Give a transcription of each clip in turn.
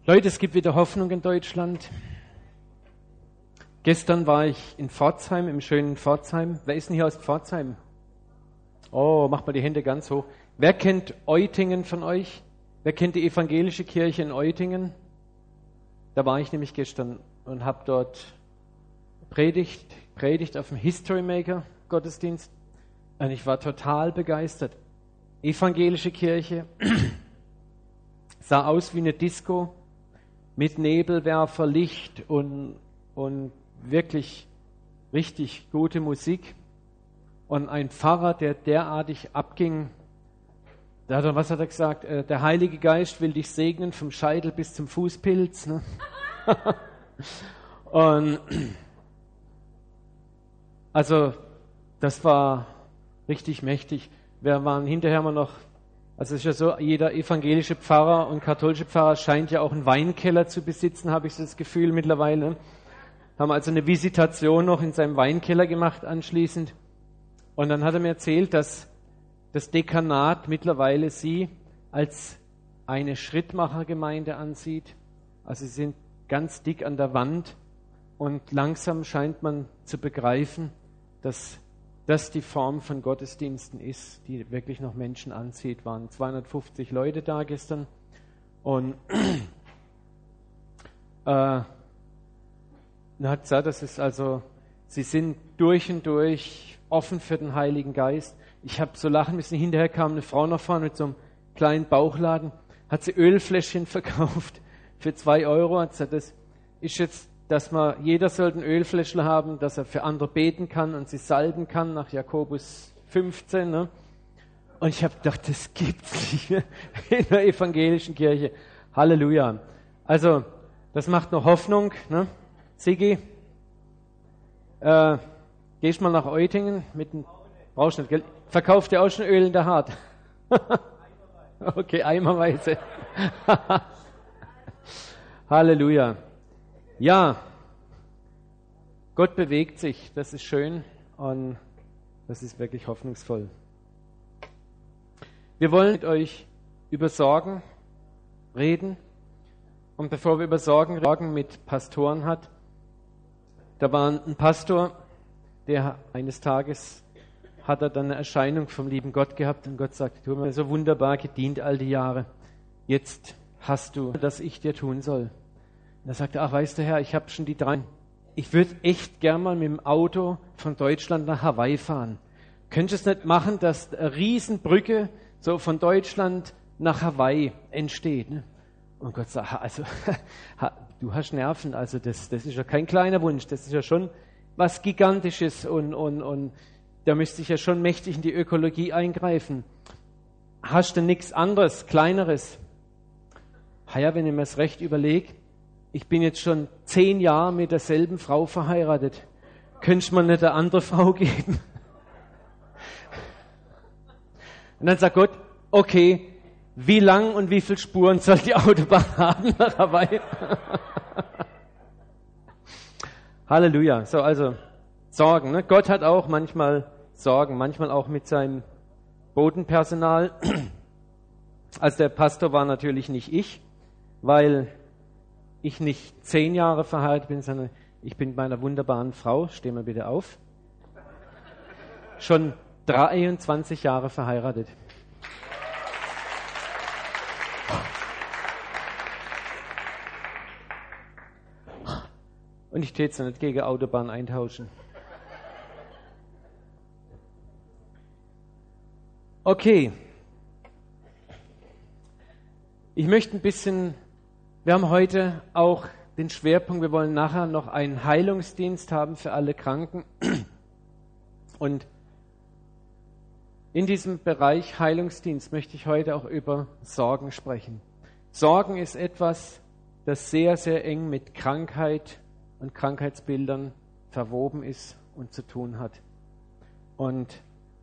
Leute, es gibt wieder Hoffnung in Deutschland. Gestern war ich in Pforzheim, im schönen Pforzheim. Wer ist denn hier aus Pforzheim? Oh, macht mal die Hände ganz hoch. Wer kennt Eutingen von euch? Wer kennt die evangelische Kirche in Eutingen? Da war ich nämlich gestern und habe dort predigt auf dem History Maker Gottesdienst. Und ich war total begeistert. Evangelische Kirche, sah aus wie eine Disco mit Nebelwerfer, Licht und wirklich richtig gute Musik. Und ein Pfarrer, der derartig abging, was hat er gesagt? Der Heilige Geist will dich segnen vom Scheitel bis zum Fußpilz. Ne? Und also das war richtig mächtig. Wir waren hinterher mal noch, also es ist ja so, jeder evangelische Pfarrer und katholische Pfarrer scheint ja auch einen Weinkeller zu besitzen, habe ich so das Gefühl mittlerweile. Haben also eine Visitation noch in seinem Weinkeller gemacht anschließend. Und dann hat er mir erzählt, dass das Dekanat mittlerweile sie als eine Schrittmachergemeinde ansieht. Also sie sind ganz dick an der Wand und langsam scheint man zu begreifen, dass das die Form von Gottesdiensten ist, die wirklich noch Menschen anzieht. Waren 250 Leute da gestern und er hat gesagt, das ist also, sie sind durch und durch offen für den Heiligen Geist. Ich habe so lachen müssen. Hinterher kam eine Frau nach vorne mit so einem kleinen Bauchladen, hat sie Ölfläschchen verkauft für 2 Euro. Hat gesagt, das ist jetzt, dass jeder sollte ein Ölfläschchen haben, dass er für andere beten kann und sie salben kann, nach Jakobus 15. Ne? Und ich habe gedacht, das gibt's nicht in der evangelischen Kirche. Halleluja. Also, das macht noch Hoffnung. Ne? Sigi, gehst mal nach Eutingen mit dem brauchst nicht, gell? Verkauft ihr auch schon Öl in der Hart? Okay, eimerweise. Halleluja. Ja, Gott bewegt sich, das ist schön und das ist wirklich hoffnungsvoll. Wir wollen mit euch über Sorgen reden und bevor wir über Sorgen mit Pastoren hat, da war ein Pastor, der eines Tages hat er dann eine Erscheinung vom lieben Gott gehabt und Gott sagte, du hast mir so wunderbar gedient all die Jahre, jetzt hast du, dass ich dir tun soll. Und er sagte, ach weißt du Herr, ich habe schon die 3. Ich würde echt gern mal mit dem Auto von Deutschland nach Hawaii fahren. Könntest du es nicht machen, dass eine Riesenbrücke so von Deutschland nach Hawaii entsteht? Ne? Und Gott sagt, also du hast Nerven, also das ist ja kein kleiner Wunsch, das ist ja schon was Gigantisches und da müsste ich ja schon mächtig in die Ökologie eingreifen. Hast du nichts anderes, Kleineres? Ja, wenn ich mir das recht überlege, ich bin jetzt schon 10 Jahre mit derselben Frau verheiratet. Könntest du mir nicht eine andere Frau geben? Und dann sagt Gott, okay, wie lang und wie viele Spuren soll die Autobahn haben nach Hawaii? Halleluja. So, also Sorgen. Ne? Gott hat auch manchmal Sorgen, manchmal auch mit seinem Bodenpersonal. Also der Pastor war natürlich nicht ich, weil ich nicht 10 Jahre verheiratet bin, sondern ich bin bei einer wunderbaren Frau, steh mal bitte auf, schon 23 Jahre verheiratet. Und ich täte es nicht gegen Autobahn eintauschen. Okay. Ich möchte ein bisschen, wir haben heute auch den Schwerpunkt, wir wollen nachher noch einen Heilungsdienst haben für alle Kranken. Und in diesem Bereich Heilungsdienst möchte ich heute auch über Sorgen sprechen. Sorgen ist etwas, das sehr, sehr eng mit Krankheit und Krankheitsbildern verwoben ist und zu tun hat. Und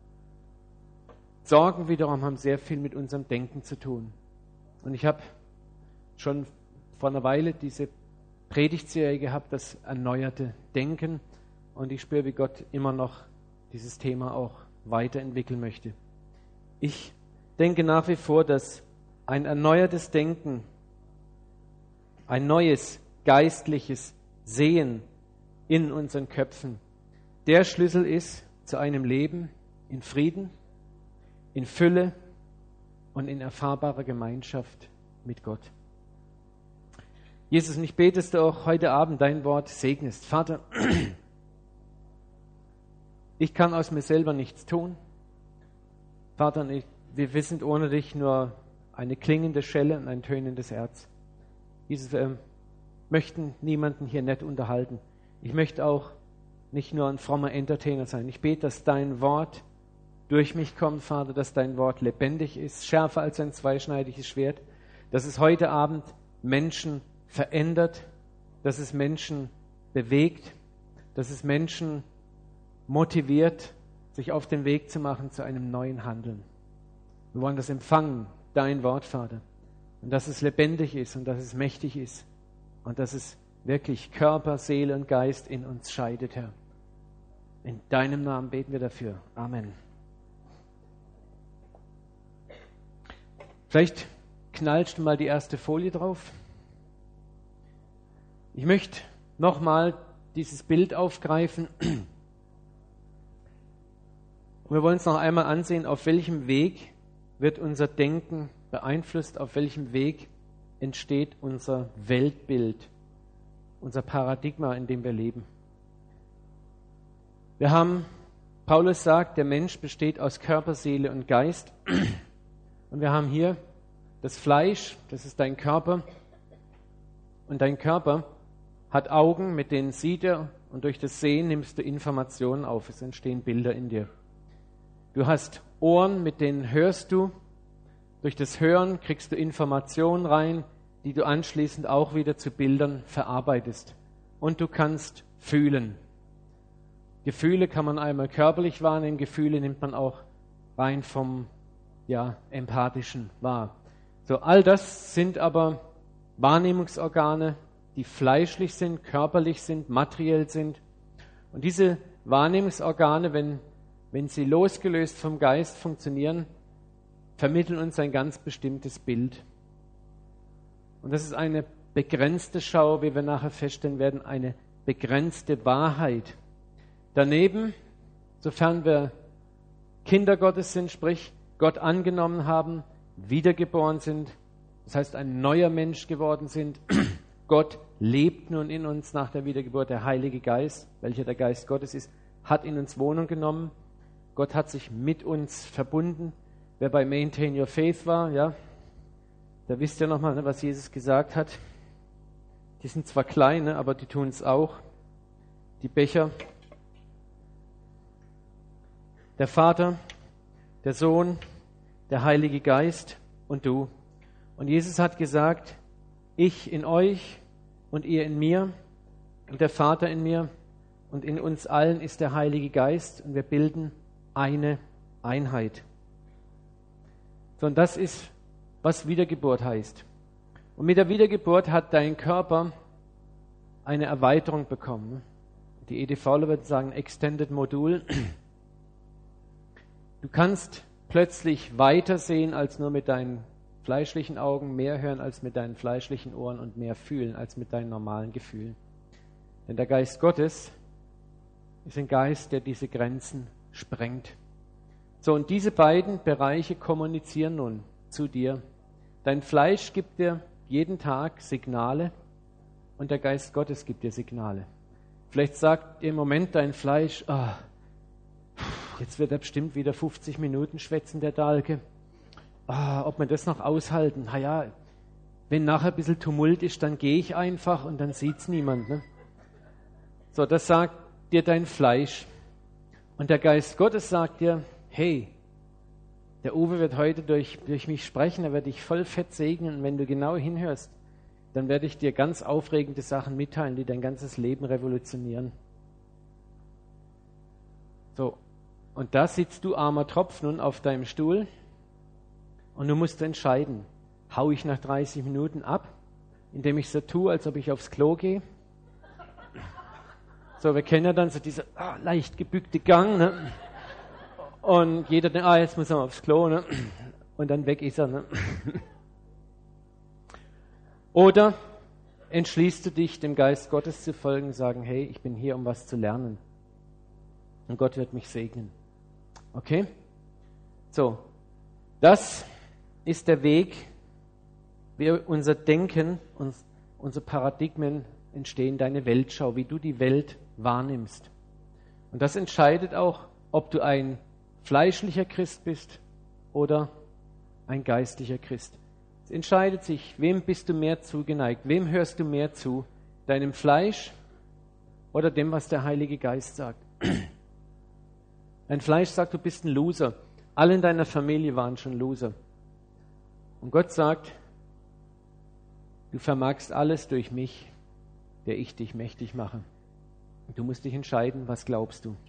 Sorgen wiederum haben sehr viel mit unserem Denken zu tun. Und ich habe schon vor einer Weile diese Predigtserie gehabt, das erneuerte Denken. Und ich spüre, wie Gott immer noch dieses Thema auch weiterentwickeln möchte. Ich denke nach wie vor, dass ein erneuertes Denken ein neues geistliches Sehen in unseren Köpfen, der Schlüssel ist zu einem Leben in Frieden, in Fülle und in erfahrbarer Gemeinschaft mit Gott. Jesus, und ich bete, dass du auch heute Abend dein Wort segnest. Vater, ich kann aus mir selber nichts tun. Vater, wir sind ohne dich nur eine klingende Schelle und ein tönendes Erz. Jesus, wir möchten niemanden hier nett unterhalten. Ich möchte auch nicht nur ein frommer Entertainer sein. Ich bete, dass dein Wort durch mich kommt, Vater, dass dein Wort lebendig ist, schärfer als ein zweischneidiges Schwert, dass es heute Abend Menschen verändert, dass es Menschen bewegt, dass es Menschen motiviert, sich auf den Weg zu machen zu einem neuen Handeln. Wir wollen das empfangen, dein Wort, Vater, und dass es lebendig ist und dass es mächtig ist und dass es wirklich Körper, Seele und Geist in uns scheidet, Herr. In deinem Namen beten wir dafür. Amen. Vielleicht knallst du mal die erste Folie drauf. Ich möchte nochmal dieses Bild aufgreifen. Wir wollen uns noch einmal ansehen, auf welchem Weg wird unser Denken beeinflusst, auf welchem Weg entsteht unser Weltbild, unser Paradigma, in dem wir leben. Wir haben, Paulus sagt, der Mensch besteht aus Körper, Seele und Geist. Und wir haben hier das Fleisch, das ist dein Körper. Und dein Körper hat Augen, mit denen sieht er, und durch das Sehen nimmst du Informationen auf. Es entstehen Bilder in dir. Du hast Ohren, mit denen hörst du. Durch das Hören kriegst du Informationen rein, die du anschließend auch wieder zu Bildern verarbeitest. Und du kannst fühlen. Gefühle kann man einmal körperlich wahrnehmen, Gefühle nimmt man auch rein vom Empathischen wahr. So, all das sind aber Wahrnehmungsorgane, die fleischlich sind, körperlich sind, materiell sind. Und diese Wahrnehmungsorgane, wenn sie losgelöst vom Geist funktionieren, vermitteln uns ein ganz bestimmtes Bild. Und das ist eine begrenzte Schau, wie wir nachher feststellen werden, eine begrenzte Wahrheit. Daneben, sofern wir Kinder Gottes sind, sprich Gott angenommen haben, wiedergeboren sind, das heißt ein neuer Mensch geworden sind, Gott lebt nun in uns nach der Wiedergeburt, der Heilige Geist, welcher der Geist Gottes ist, hat in uns Wohnung genommen. Gott hat sich mit uns verbunden. Wer bei Maintain Your Faith war, da wisst ihr nochmal, was Jesus gesagt hat. Die sind zwar kleine, aber die tun es auch. Die Becher. Der Vater, der Sohn, der Heilige Geist und du. Und Jesus hat gesagt, ich in euch und ihr in mir und der Vater in mir und in uns allen ist der Heilige Geist und wir bilden eine Einheit. So, und das ist, was Wiedergeburt heißt. Und mit der Wiedergeburt hat dein Körper eine Erweiterung bekommen. Die EDVler würden sagen Extended Modul. Du kannst plötzlich weiter sehen als nur mit deinen fleischlichen Augen, mehr hören als mit deinen fleischlichen Ohren und mehr fühlen als mit deinen normalen Gefühlen. Denn der Geist Gottes ist ein Geist, der diese Grenzen sprengt. So, und diese beiden Bereiche kommunizieren nun zu dir. Dein Fleisch gibt dir jeden Tag Signale und der Geist Gottes gibt dir Signale. Vielleicht sagt im Moment dein Fleisch, jetzt wird er bestimmt wieder 50 Minuten schwätzen, der Dahlke. Ob wir das noch aushalten? Wenn nachher ein bisschen Tumult ist, dann gehe ich einfach und dann sieht es niemand. Ne? So, das sagt dir dein Fleisch. Und der Geist Gottes sagt dir, hey, der Uwe wird heute durch mich sprechen, er wird dich voll fett segnen und wenn du genau hinhörst, dann werde ich dir ganz aufregende Sachen mitteilen, die dein ganzes Leben revolutionieren. So, und da sitzt du, armer Tropf, nun auf deinem Stuhl und du musst entscheiden, hau ich nach 30 Minuten ab, indem ich so tue, als ob ich aufs Klo gehe. So, wir kennen ja dann so diese leicht gebückte Gang, ne? Und jeder denkt, jetzt muss er mal aufs Klo, ne? Und dann weg ist er. Ne? Oder entschließt du dich, dem Geist Gottes zu folgen und sagen, hey, ich bin hier, um was zu lernen. Und Gott wird mich segnen. Okay? So, das ist der Weg, wie unser Denken, unsere Paradigmen entstehen, deine Weltschau, wie du die Welt wahrnimmst. Und das entscheidet auch, ob du ein fleischlicher Christ bist oder ein geistlicher Christ. Es entscheidet sich, wem bist du mehr zugeneigt, wem hörst du mehr zu, deinem Fleisch oder dem, was der Heilige Geist sagt. Dein Fleisch sagt, du bist ein Loser. Alle in deiner Familie waren schon Loser. Und Gott sagt, du vermagst alles durch mich, der ich dich mächtig mache. Und du musst dich entscheiden, was glaubst du.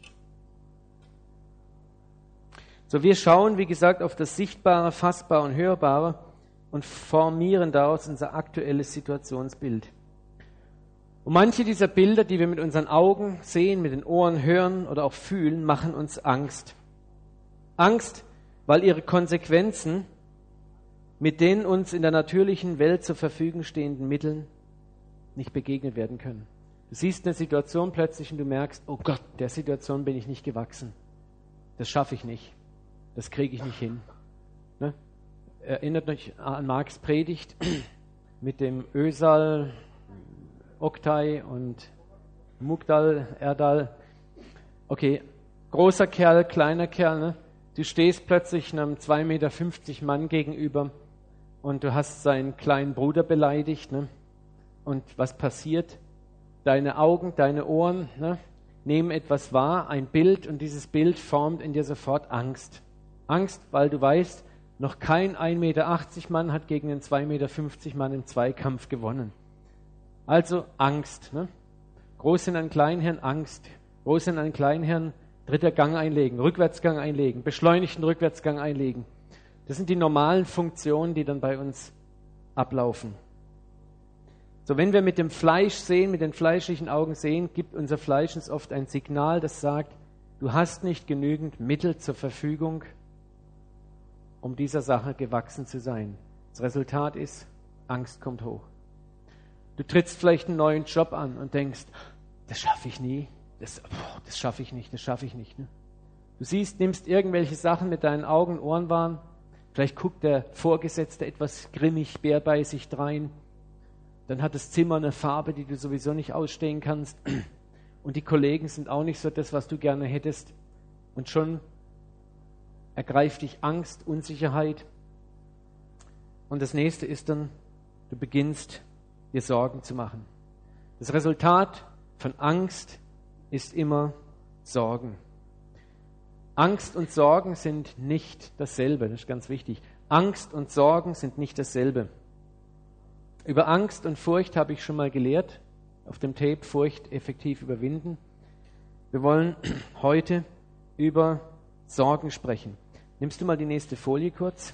So, wir schauen, wie gesagt, auf das Sichtbare, Fassbare und Hörbare und formieren daraus unser aktuelles Situationsbild. Und manche dieser Bilder, die wir mit unseren Augen sehen, mit den Ohren hören oder auch fühlen, machen uns Angst. Angst, weil ihre Konsequenzen mit den uns in der natürlichen Welt zur Verfügung stehenden Mitteln nicht begegnet werden können. Du siehst eine Situation plötzlich und du merkst, oh Gott, der Situation bin ich nicht gewachsen. Das schaffe ich nicht. Das kriege ich nicht hin. Ne? Erinnert euch an Marks Predigt mit dem Ösal, Oktay und Mugdal, Erdal. Okay, großer Kerl, kleiner Kerl. Ne? Du stehst plötzlich einem 2,50 Meter Mann gegenüber und du hast seinen kleinen Bruder beleidigt. Ne? Und was passiert? Deine Augen, deine Ohren nehmen etwas wahr, ein Bild, und dieses Bild formt in dir sofort Angst. Angst, weil du weißt, noch kein 1,80 Meter Mann hat gegen einen 2,50 Meter Mann im Zweikampf gewonnen. Also Angst. Ne? Großhirn, Kleinhirn, Angst. Großhirn, Kleinhirn, dritter Gang einlegen, Rückwärtsgang einlegen, beschleunigten Rückwärtsgang einlegen. Das sind die normalen Funktionen, die dann bei uns ablaufen. So, wenn wir mit dem Fleisch sehen, mit den fleischlichen Augen sehen, gibt unser Fleisch uns oft ein Signal, das sagt, du hast nicht genügend Mittel zur Verfügung, um dieser Sache gewachsen zu sein. Das Resultat ist, Angst kommt hoch. Du trittst vielleicht einen neuen Job an und denkst, das schaffe ich nie, das schaffe ich nicht, das schaffe ich nicht. Ne? Du nimmst irgendwelche Sachen mit deinen Augen und Ohren wahr, vielleicht guckt der Vorgesetzte etwas grimmig, bärbeißig drein, dann hat das Zimmer eine Farbe, die du sowieso nicht ausstehen kannst, und die Kollegen sind auch nicht so das, was du gerne hättest, und schon ergreift dich Angst, Unsicherheit, und das nächste ist dann, du beginnst dir Sorgen zu machen. Das Resultat von Angst ist immer Sorgen. Angst und Sorgen sind nicht dasselbe, das ist ganz wichtig. Angst und Sorgen sind nicht dasselbe. Über Angst und Furcht habe ich schon mal gelehrt, auf dem Tape Furcht effektiv überwinden. Wir wollen heute über Sorgen sprechen. Nimmst du mal die nächste Folie kurz?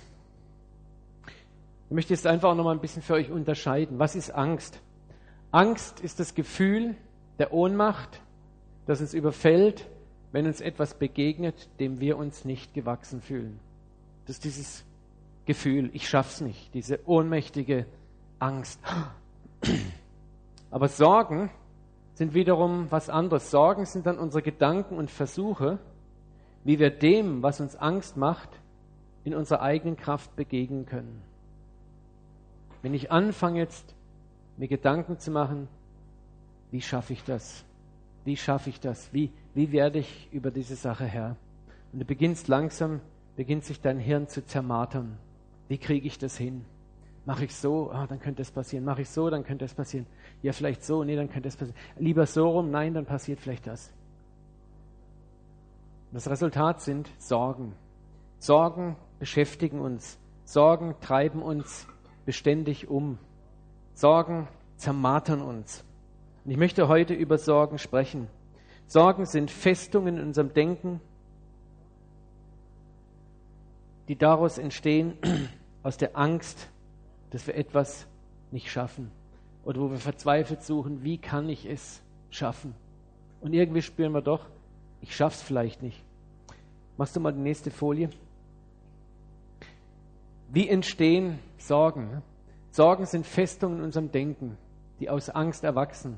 Ich möchte jetzt einfach auch noch mal ein bisschen für euch unterscheiden. Was ist Angst? Angst ist das Gefühl der Ohnmacht, das uns überfällt, wenn uns etwas begegnet, dem wir uns nicht gewachsen fühlen. Das ist dieses Gefühl, ich schaff's nicht, diese ohnmächtige Angst. Aber Sorgen sind wiederum was anderes. Sorgen sind dann unsere Gedanken und Versuche, wie wir dem, was uns Angst macht, in unserer eigenen Kraft begegnen können. Wenn ich anfange jetzt, mir Gedanken zu machen, wie schaffe ich das? Wie schaffe ich das? Wie werde ich über diese Sache Herr? Und du beginnt sich dein Hirn zu zermartern. Wie kriege ich das hin? Mache ich so, dann könnte es passieren. Mache ich so, dann könnte es passieren. Ja, vielleicht so, nee, dann könnte es passieren. Lieber so rum, nein, dann passiert vielleicht das. Das Resultat sind Sorgen. Sorgen beschäftigen uns. Sorgen treiben uns beständig um. Sorgen zermartern uns. Und ich möchte heute über Sorgen sprechen. Sorgen sind Festungen in unserem Denken, die daraus entstehen, aus der Angst, dass wir etwas nicht schaffen. Oder wo wir verzweifelt suchen, wie kann ich es schaffen? Und irgendwie spüren wir doch, ich schaff's vielleicht nicht. Machst du mal die nächste Folie? Wie entstehen Sorgen? Sorgen sind Festungen in unserem Denken. die aus Angst erwachsen.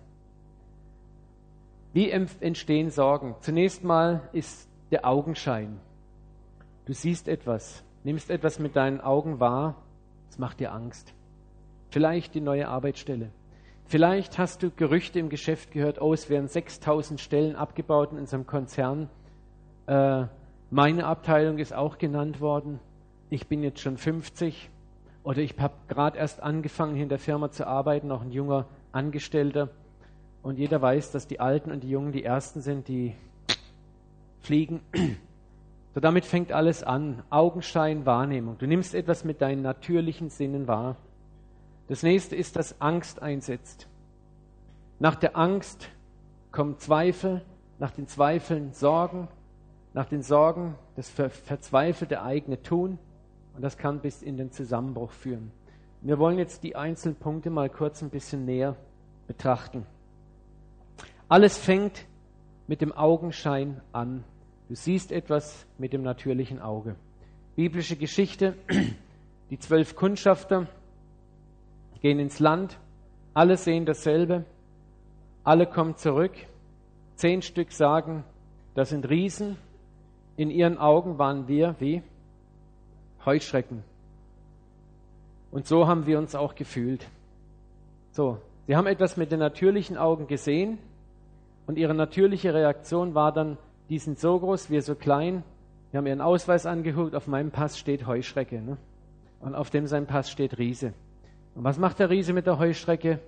Wie entstehen Sorgen? Zunächst mal ist der Augenschein. Du siehst etwas, nimmst etwas mit deinen Augen wahr, es macht dir Angst. Vielleicht die neue Arbeitsstelle. Vielleicht hast du Gerüchte im Geschäft gehört, oh, es werden 6.000 Stellen abgebaut in unserem Konzern. Meine Abteilung ist auch genannt worden. Ich bin jetzt schon 50 oder ich habe gerade erst angefangen, hier in der Firma zu arbeiten, noch ein junger Angestellter. Und jeder weiß, dass die Alten und die Jungen die Ersten sind, die fliegen. So, damit fängt alles an. Augenschein, Wahrnehmung. Du nimmst etwas mit deinen natürlichen Sinnen wahr. Das nächste ist, dass Angst einsetzt. Nach der Angst kommen Zweifel, nach den Zweifeln Sorgen, nach den Sorgen das verzweifelte eigene Tun. Und das kann bis in den Zusammenbruch führen. Wir wollen jetzt die einzelnen Punkte mal kurz ein bisschen näher betrachten. Alles fängt mit dem Augenschein an. Du siehst etwas mit dem natürlichen Auge. Biblische Geschichte, die 12 Kundschafter gehen ins Land, alle sehen dasselbe, alle kommen zurück. 10 Stück sagen, das sind Riesen. In ihren Augen waren wir wie Heuschrecken. Und so haben wir uns auch gefühlt. So, sie haben etwas mit den natürlichen Augen gesehen und ihre natürliche Reaktion war dann, die sind so groß, wir so klein. Wir haben ihren Ausweis angeguckt, auf meinem Pass steht Heuschrecke. Ne? Und auf dem sein Pass steht Riese. Und was macht der Riese mit der Heuschrecke?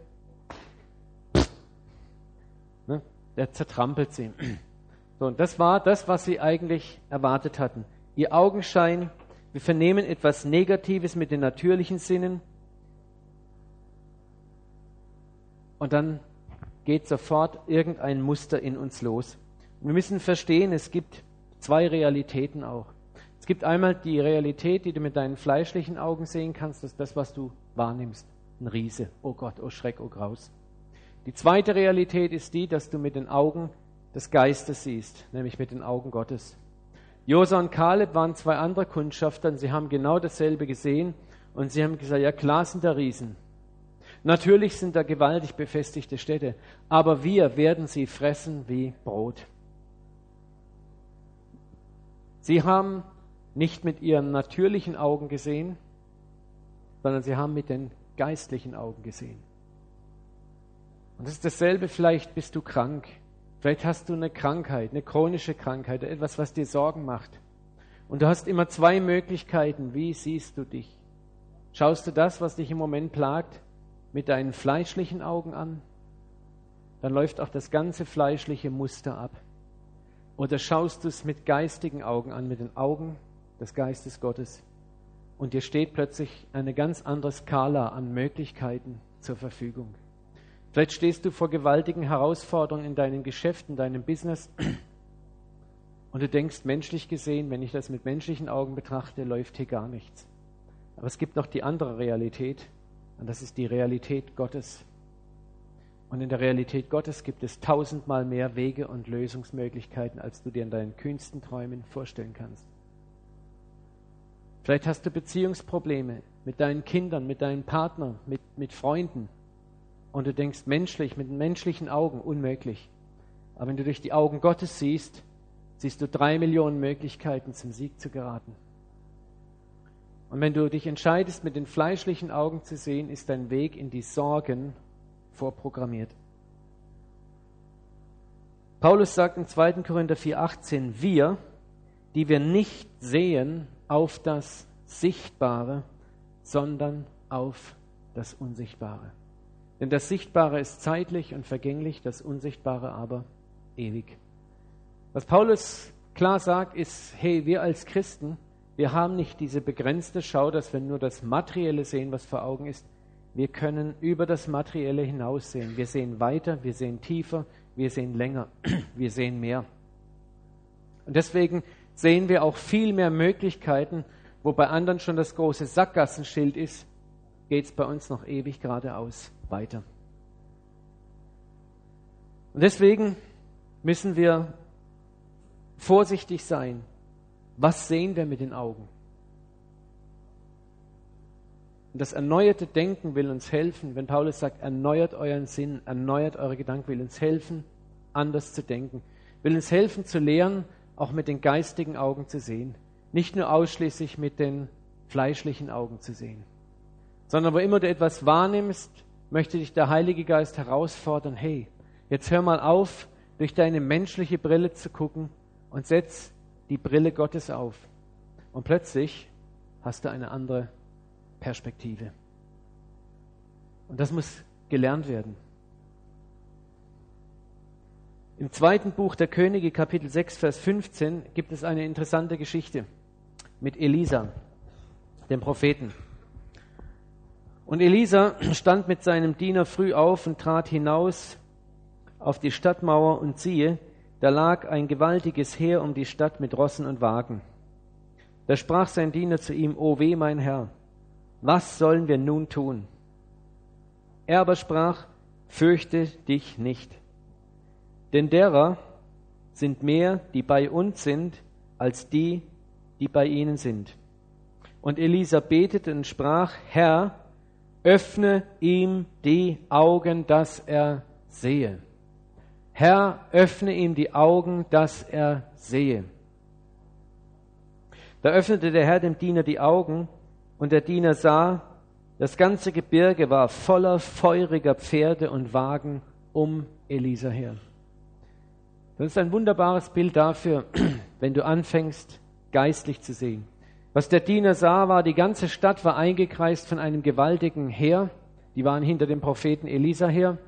Ne? Der zertrampelt sie. So, und das war das, was sie eigentlich erwartet hatten. Ihr Augenschein, wir vernehmen etwas Negatives mit den natürlichen Sinnen und dann geht sofort irgendein Muster in uns los. Und wir müssen verstehen, es gibt 2 Realitäten auch. Es gibt einmal die Realität, die du mit deinen fleischlichen Augen sehen kannst, das ist das, was du wahrnimmst. Ein Riese, oh Gott, oh Schreck, oh Graus. Die zweite Realität ist die, dass du mit den Augen des Geistes siehst, nämlich mit den Augen Gottes. Josua und Kaleb waren 2 andere Kundschafter und sie haben genau dasselbe gesehen und sie haben gesagt, ja klar sind da Riesen. Natürlich sind da gewaltig befestigte Städte, aber wir werden sie fressen wie Brot. Sie haben nicht mit ihren natürlichen Augen gesehen, sondern sie haben mit den geistlichen Augen gesehen. Und das ist dasselbe, vielleicht bist du krank. Vielleicht hast du eine Krankheit, eine chronische Krankheit, etwas, was dir Sorgen macht. Und du hast immer 2 Möglichkeiten. Wie siehst du dich? Schaust du das, was dich im Moment plagt, mit deinen fleischlichen Augen an? Dann läuft auch das ganze fleischliche Muster ab. Oder schaust du es mit geistigen Augen an, mit den Augen des Geistes Gottes? Und dir steht plötzlich eine ganz andere Skala an Möglichkeiten zur Verfügung. Vielleicht stehst du vor gewaltigen Herausforderungen in deinem Geschäft, in deinem Business und du denkst, menschlich gesehen, wenn ich das mit menschlichen Augen betrachte, läuft hier gar nichts. Aber es gibt noch die andere Realität und das ist die Realität Gottes. Und in der Realität Gottes gibt es 1000-mal mehr Wege und Lösungsmöglichkeiten, als du dir in deinen kühnsten Träumen vorstellen kannst. Vielleicht hast du Beziehungsprobleme mit deinen Kindern, mit deinen Partnern, mit Freunden. Und du denkst menschlich, mit menschlichen Augen, unmöglich. Aber wenn du durch die Augen Gottes siehst, siehst du 3 Millionen Möglichkeiten, zum Sieg zu geraten. Und wenn du dich entscheidest, mit den fleischlichen Augen zu sehen, ist dein Weg in die Sorgen vorprogrammiert. Paulus sagt in 2. Korinther 4,18, wir, die wir nicht sehen auf das Sichtbare, sondern auf das Unsichtbare. Denn das Sichtbare ist zeitlich und vergänglich, das Unsichtbare aber ewig. Was Paulus klar sagt, ist, hey, wir als Christen, wir haben nicht diese begrenzte Schau, dass wir nur das Materielle sehen, was vor Augen ist. Wir können über das Materielle hinaussehen. Wir sehen weiter, wir sehen tiefer, wir sehen länger, wir sehen mehr. Und deswegen sehen wir auch viel mehr Möglichkeiten, wo bei anderen schon das große Sackgassenschild ist, geht es bei uns noch ewig geradeaus weiter. Und deswegen müssen wir vorsichtig sein. Was sehen wir mit den Augen? Und das erneuerte Denken will uns helfen, wenn Paulus sagt, erneuert euren Sinn, erneuert eure Gedanken, will uns helfen, anders zu denken. Will uns helfen zu lernen, auch mit den geistigen Augen zu sehen. Nicht nur ausschließlich mit den fleischlichen Augen zu sehen. Sondern wo immer du etwas wahrnimmst, möchte dich der Heilige Geist herausfordern, hey, jetzt hör mal auf, durch deine menschliche Brille zu gucken und setz die Brille Gottes auf. Und plötzlich hast du eine andere Perspektive. Und das muss gelernt werden. Im 2. Buch der Könige, Kapitel 6, Vers 15, gibt es eine interessante Geschichte mit Elisa, dem Propheten. Und Elisa stand mit seinem Diener früh auf und trat hinaus auf die Stadtmauer und siehe, da lag ein gewaltiges Heer um die Stadt mit Rossen und Wagen. Da sprach sein Diener zu ihm, O weh, mein Herr, was sollen wir nun tun? Er aber sprach, fürchte dich nicht, denn derer sind mehr, die bei uns sind, als die, die bei ihnen sind. Und Elisa betete und sprach, Herr, öffne ihm die Augen, dass er sehe. Herr, öffne ihm die Augen, dass er sehe. Da öffnete der Herr dem Diener die Augen, und der Diener sah, das ganze Gebirge war voller feuriger Pferde und Wagen um Elisa her. Das ist ein wunderbares Bild dafür, wenn du anfängst, geistlich zu sehen. Was der Diener sah, war, die ganze Stadt war eingekreist von einem gewaltigen Heer. Die waren hinter dem Propheten Elisa her.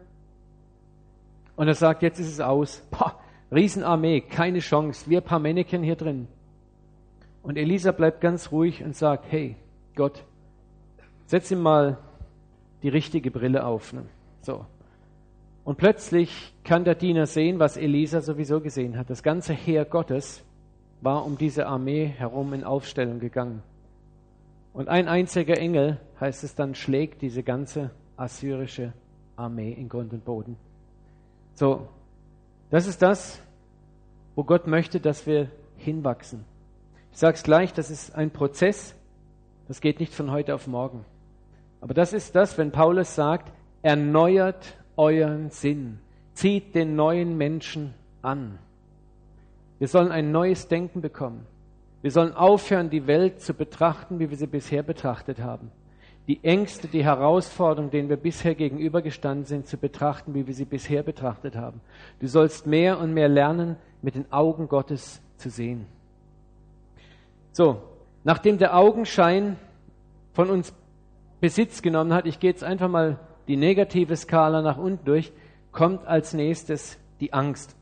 Und er sagt, jetzt ist es aus. Riesenarmee, keine Chance. Wir paar Männchen hier drin. Und Elisa bleibt ganz ruhig und sagt, hey, Gott, setz ihm mal die richtige Brille auf. Ne? So. Und plötzlich kann der Diener sehen, was Elisa sowieso gesehen hat. Das ganze Heer Gottes war um diese Armee herum in Aufstellung gegangen. Und ein einziger Engel, heißt es dann, schlägt diese ganze assyrische Armee in Grund und Boden. So, das ist das, wo Gott möchte, dass wir hinwachsen. Ich sage es gleich, das ist ein Prozess, das geht nicht von heute auf morgen. Aber das ist das, wenn Paulus sagt, erneuert euren Sinn, zieht den neuen Menschen an. Wir sollen ein neues Denken bekommen. Wir sollen aufhören, die Welt zu betrachten, wie wir sie bisher betrachtet haben. Die Ängste, die Herausforderungen, denen wir bisher gegenübergestanden sind, zu betrachten, wie wir sie bisher betrachtet haben. Du sollst mehr und mehr lernen, mit den Augen Gottes zu sehen. So, nachdem der Augenschein von uns Besitz genommen hat, ich gehe jetzt einfach mal die negative Skala nach unten durch, kommt als nächstes die Angst.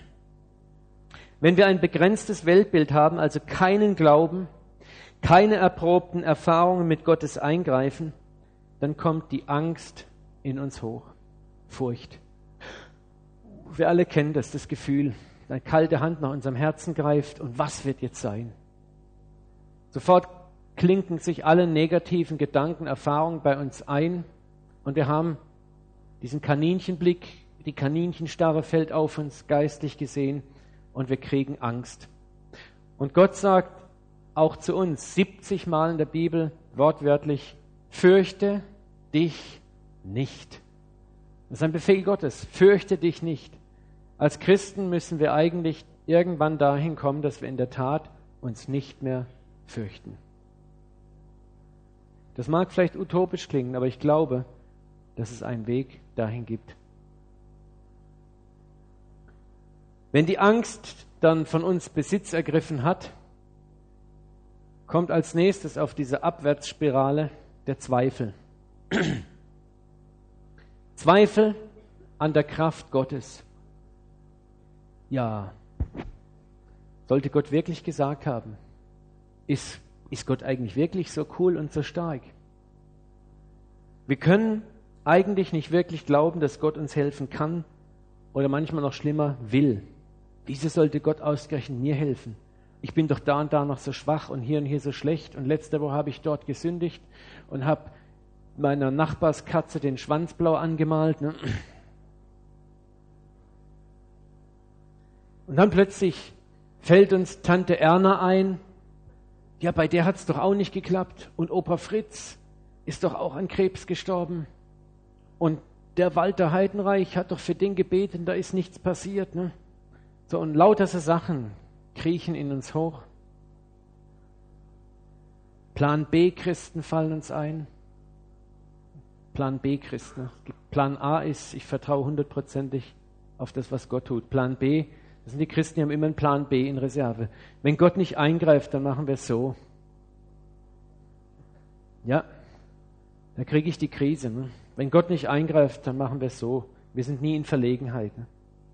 Wenn wir ein begrenztes Weltbild haben, also keinen Glauben, keine erprobten Erfahrungen mit Gottes Eingreifen, dann kommt die Angst in uns hoch. Furcht. Wir alle kennen das Gefühl, eine kalte Hand nach unserem Herzen greift und was wird jetzt sein? Sofort klinken sich alle negativen Gedanken, Erfahrungen bei uns ein und wir haben diesen Kaninchenblick, die Kaninchenstarre fällt auf uns geistlich gesehen und wir kriegen Angst. Und Gott sagt auch zu uns 70 Mal in der Bibel wortwörtlich, fürchte dich nicht. Das ist ein Befehl Gottes, fürchte dich nicht. Als Christen müssen wir eigentlich irgendwann dahin kommen, dass wir in der Tat uns nicht mehr fürchten. Das mag vielleicht utopisch klingen, aber ich glaube, dass es einen Weg dahin gibt. Wenn die Angst dann von uns Besitz ergriffen hat, kommt als nächstes auf diese Abwärtsspirale der Zweifel. Zweifel an der Kraft Gottes. Ja, sollte Gott wirklich gesagt haben, ist Gott eigentlich wirklich so cool und so stark? Wir können eigentlich nicht wirklich glauben, dass Gott uns helfen kann oder manchmal noch schlimmer will. Wieso sollte Gott ausgerechnet mir helfen? Ich bin doch da und da noch so schwach und hier so schlecht und letzte Woche habe ich dort gesündigt und habe meiner Nachbarskatze den Schwanz blau angemalt. Ne? Und dann plötzlich fällt uns Tante Erna ein, ja, bei der hat es doch auch nicht geklappt. Und Opa Fritz, ist doch auch an Krebs gestorben. Und der Walter Heidenreich hat doch für den gebeten, da ist nichts passiert. Ne? So, und lauter so Sachen kriechen in uns hoch. Plan B-Christen fallen uns ein. Plan B-Christen. Plan A ist, ich vertraue 100%ig auf das, was Gott tut. Plan B, das sind die Christen, die haben immer einen Plan B in Reserve. Wenn Gott nicht eingreift, dann machen wir es so. Ja, da kriege ich die Krise. Ne? Wenn Gott nicht eingreift, dann machen wir es so. Wir sind nie in Verlegenheit. Ne?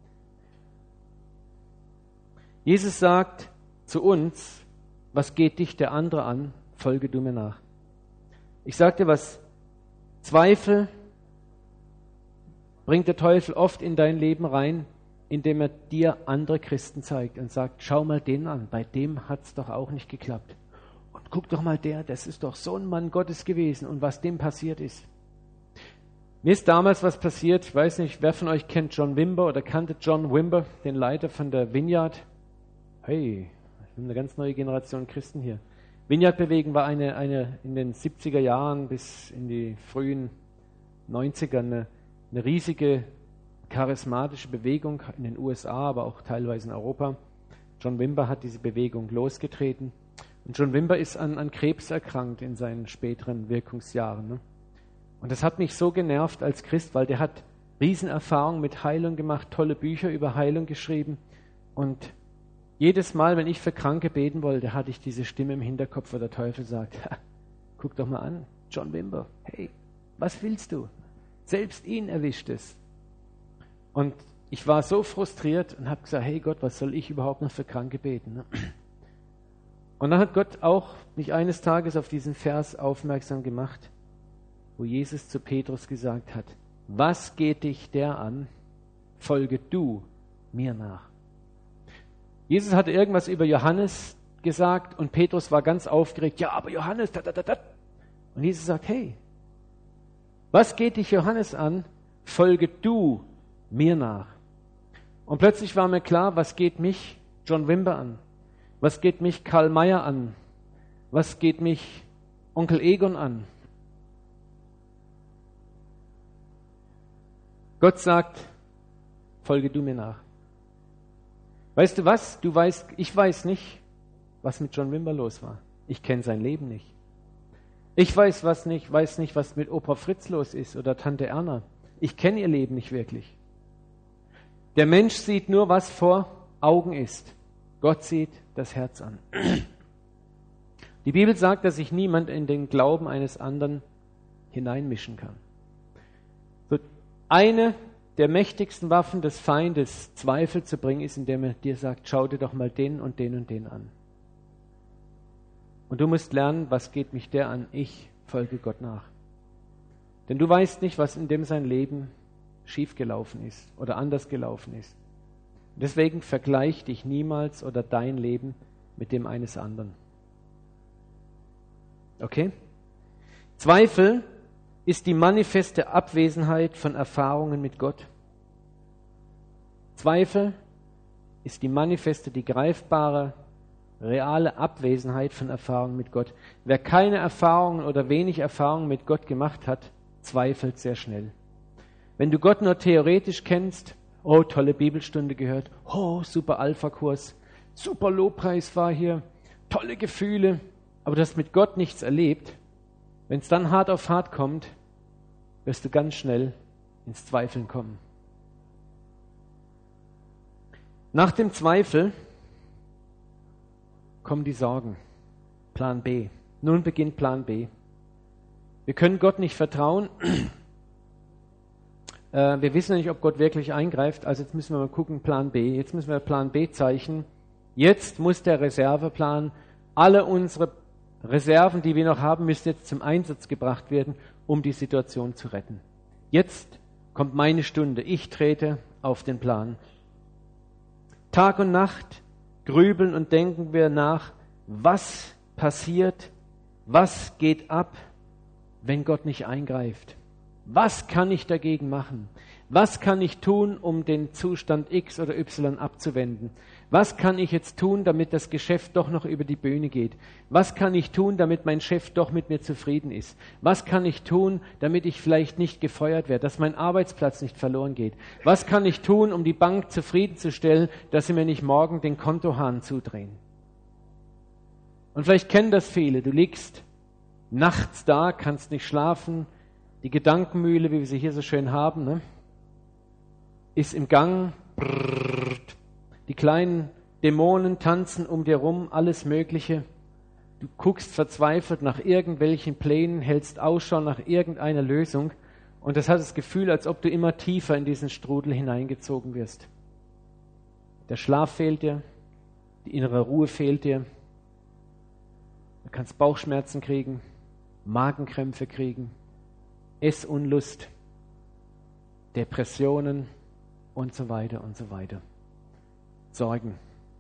Jesus sagt zu uns, was geht dich der andere an? Folge du mir nach. Ich sage dir was, Zweifel bringt der Teufel oft in dein Leben rein, indem er dir andere Christen zeigt und sagt, schau mal den an, bei dem hat es doch auch nicht geklappt. Und guck doch mal das ist doch so ein Mann Gottes gewesen und was dem passiert ist. Mir ist damals was passiert, ich weiß nicht, wer von euch kennt John Wimber oder kannte John Wimber, den Leiter von der Vineyard. Hey, wir haben eine ganz neue Generation Christen hier. Vineyard-Bewegung war eine in den 70er Jahren bis in die frühen 90er eine riesige charismatische Bewegung in den USA, aber auch teilweise in Europa. John Wimber hat diese Bewegung losgetreten. Und John Wimber ist an Krebs erkrankt in seinen späteren Wirkungsjahren. Ne? Und das hat mich so genervt als Christ, weil der hat Riesenerfahrungen mit Heilung gemacht, tolle Bücher über Heilung geschrieben. Und jedes Mal, wenn ich für Kranke beten wollte, hatte ich diese Stimme im Hinterkopf, wo der Teufel sagt, guck doch mal an, John Wimber, hey, was willst du? Selbst ihn erwischt es. Und ich war so frustriert und habe gesagt, hey Gott, was soll ich überhaupt noch für Kranke beten? Ne? Und dann hat Gott auch mich eines Tages auf diesen Vers aufmerksam gemacht, wo Jesus zu Petrus gesagt hat, was geht dich der an? Folge du mir nach. Jesus hatte irgendwas über Johannes gesagt und Petrus war ganz aufgeregt, ja, aber Johannes, Und Jesus sagt, hey, was geht dich Johannes an? Folge du mir nach. Und plötzlich war mir klar, was geht mich John Wimber an? Was geht mich Karl Mayer an? Was geht mich Onkel Egon an? Gott sagt, folge du mir nach. Weißt du was? Ich weiß nicht, was mit John Wimber los war. Ich kenne sein Leben nicht. Ich weiß nicht, was mit Opa Fritz los ist oder Tante Erna. Ich kenne ihr Leben nicht wirklich. Der Mensch sieht nur, was vor Augen ist. Gott sieht das Herz an. Die Bibel sagt, dass sich niemand in den Glauben eines anderen hineinmischen kann. So, eine der mächtigsten Waffen des Feindes, Zweifel zu bringen, ist, indem er dir sagt, schau dir doch mal den und den und den an. Und du musst lernen, was geht mich der an? Ich folge Gott nach. Denn du weißt nicht, was in dem sein Leben schiefgelaufen ist oder anders gelaufen ist. Deswegen vergleich dich niemals oder dein Leben mit dem eines anderen. Okay? Zweifel ist die manifeste Abwesenheit von Erfahrungen mit Gott. Zweifel ist die manifeste, die greifbare, reale Abwesenheit von Erfahrungen mit Gott. Wer keine Erfahrungen oder wenig Erfahrungen mit Gott gemacht hat, zweifelt sehr schnell. Wenn du Gott nur theoretisch kennst, oh, tolle Bibelstunde gehört, oh, super Alpha-Kurs, super Lobpreis war hier, tolle Gefühle, aber du hast mit Gott nichts erlebt, wenn es dann hart auf hart kommt, wirst du ganz schnell ins Zweifeln kommen. Nach dem Zweifel kommen die Sorgen. Plan B. Nun beginnt Plan B. Wir können Gott nicht vertrauen. Wir wissen nicht, ob Gott wirklich eingreift. Also jetzt müssen wir mal gucken, Plan B. Jetzt müssen wir Plan B zeichnen. Jetzt muss der Reserveplan, alle unsere Reserven, die wir noch haben, müssen jetzt zum Einsatz gebracht werden, um die Situation zu retten. Jetzt kommt meine Stunde. Ich trete auf den Plan. Tag und Nacht grübeln und denken wir nach, was passiert, was geht ab, wenn Gott nicht eingreift. Was kann ich dagegen machen? Was kann ich tun, um den Zustand X oder Y abzuwenden? Was kann ich jetzt tun, damit das Geschäft doch noch über die Bühne geht? Was kann ich tun, damit mein Chef doch mit mir zufrieden ist? Was kann ich tun, damit ich vielleicht nicht gefeuert werde, dass mein Arbeitsplatz nicht verloren geht? Was kann ich tun, um die Bank zufriedenzustellen, dass sie mir nicht morgen den Kontohahn zudrehen? Und vielleicht kennen das viele. Du liegst nachts da, kannst nicht schlafen. Die Gedankenmühle, wie wir sie hier so schön haben, ne, ist im Gang. Die kleinen Dämonen tanzen um dir rum, alles Mögliche. Du guckst verzweifelt nach irgendwelchen Plänen, hältst Ausschau nach irgendeiner Lösung und das hat das Gefühl, als ob du immer tiefer in diesen Strudel hineingezogen wirst. Der Schlaf fehlt dir, die innere Ruhe fehlt dir. Du kannst Bauchschmerzen kriegen, Magenkrämpfe kriegen, Essunlust, Depressionen und so weiter und so weiter. Sorgen.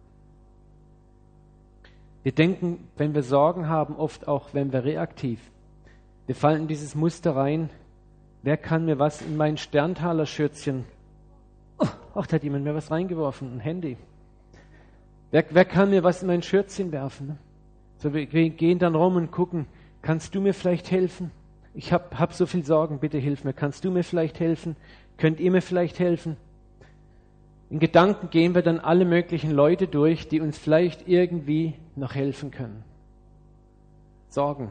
Wir denken, wenn wir Sorgen haben, oft auch, wenn wir reaktiv. Wir fallen in dieses Muster rein. Wer kann mir was in mein Sterntaler-Schürzchen? Ach, da hat jemand mir was reingeworfen, ein Handy. Wer kann mir was in mein Schürzchen werfen? Ne? So, wir gehen dann rum und gucken, kannst du mir vielleicht helfen? Ich hab so viel Sorgen, bitte hilf mir. Kannst du mir vielleicht helfen? Könnt ihr mir vielleicht helfen? In Gedanken gehen wir dann alle möglichen Leute durch, die uns vielleicht irgendwie noch helfen können. Sorgen.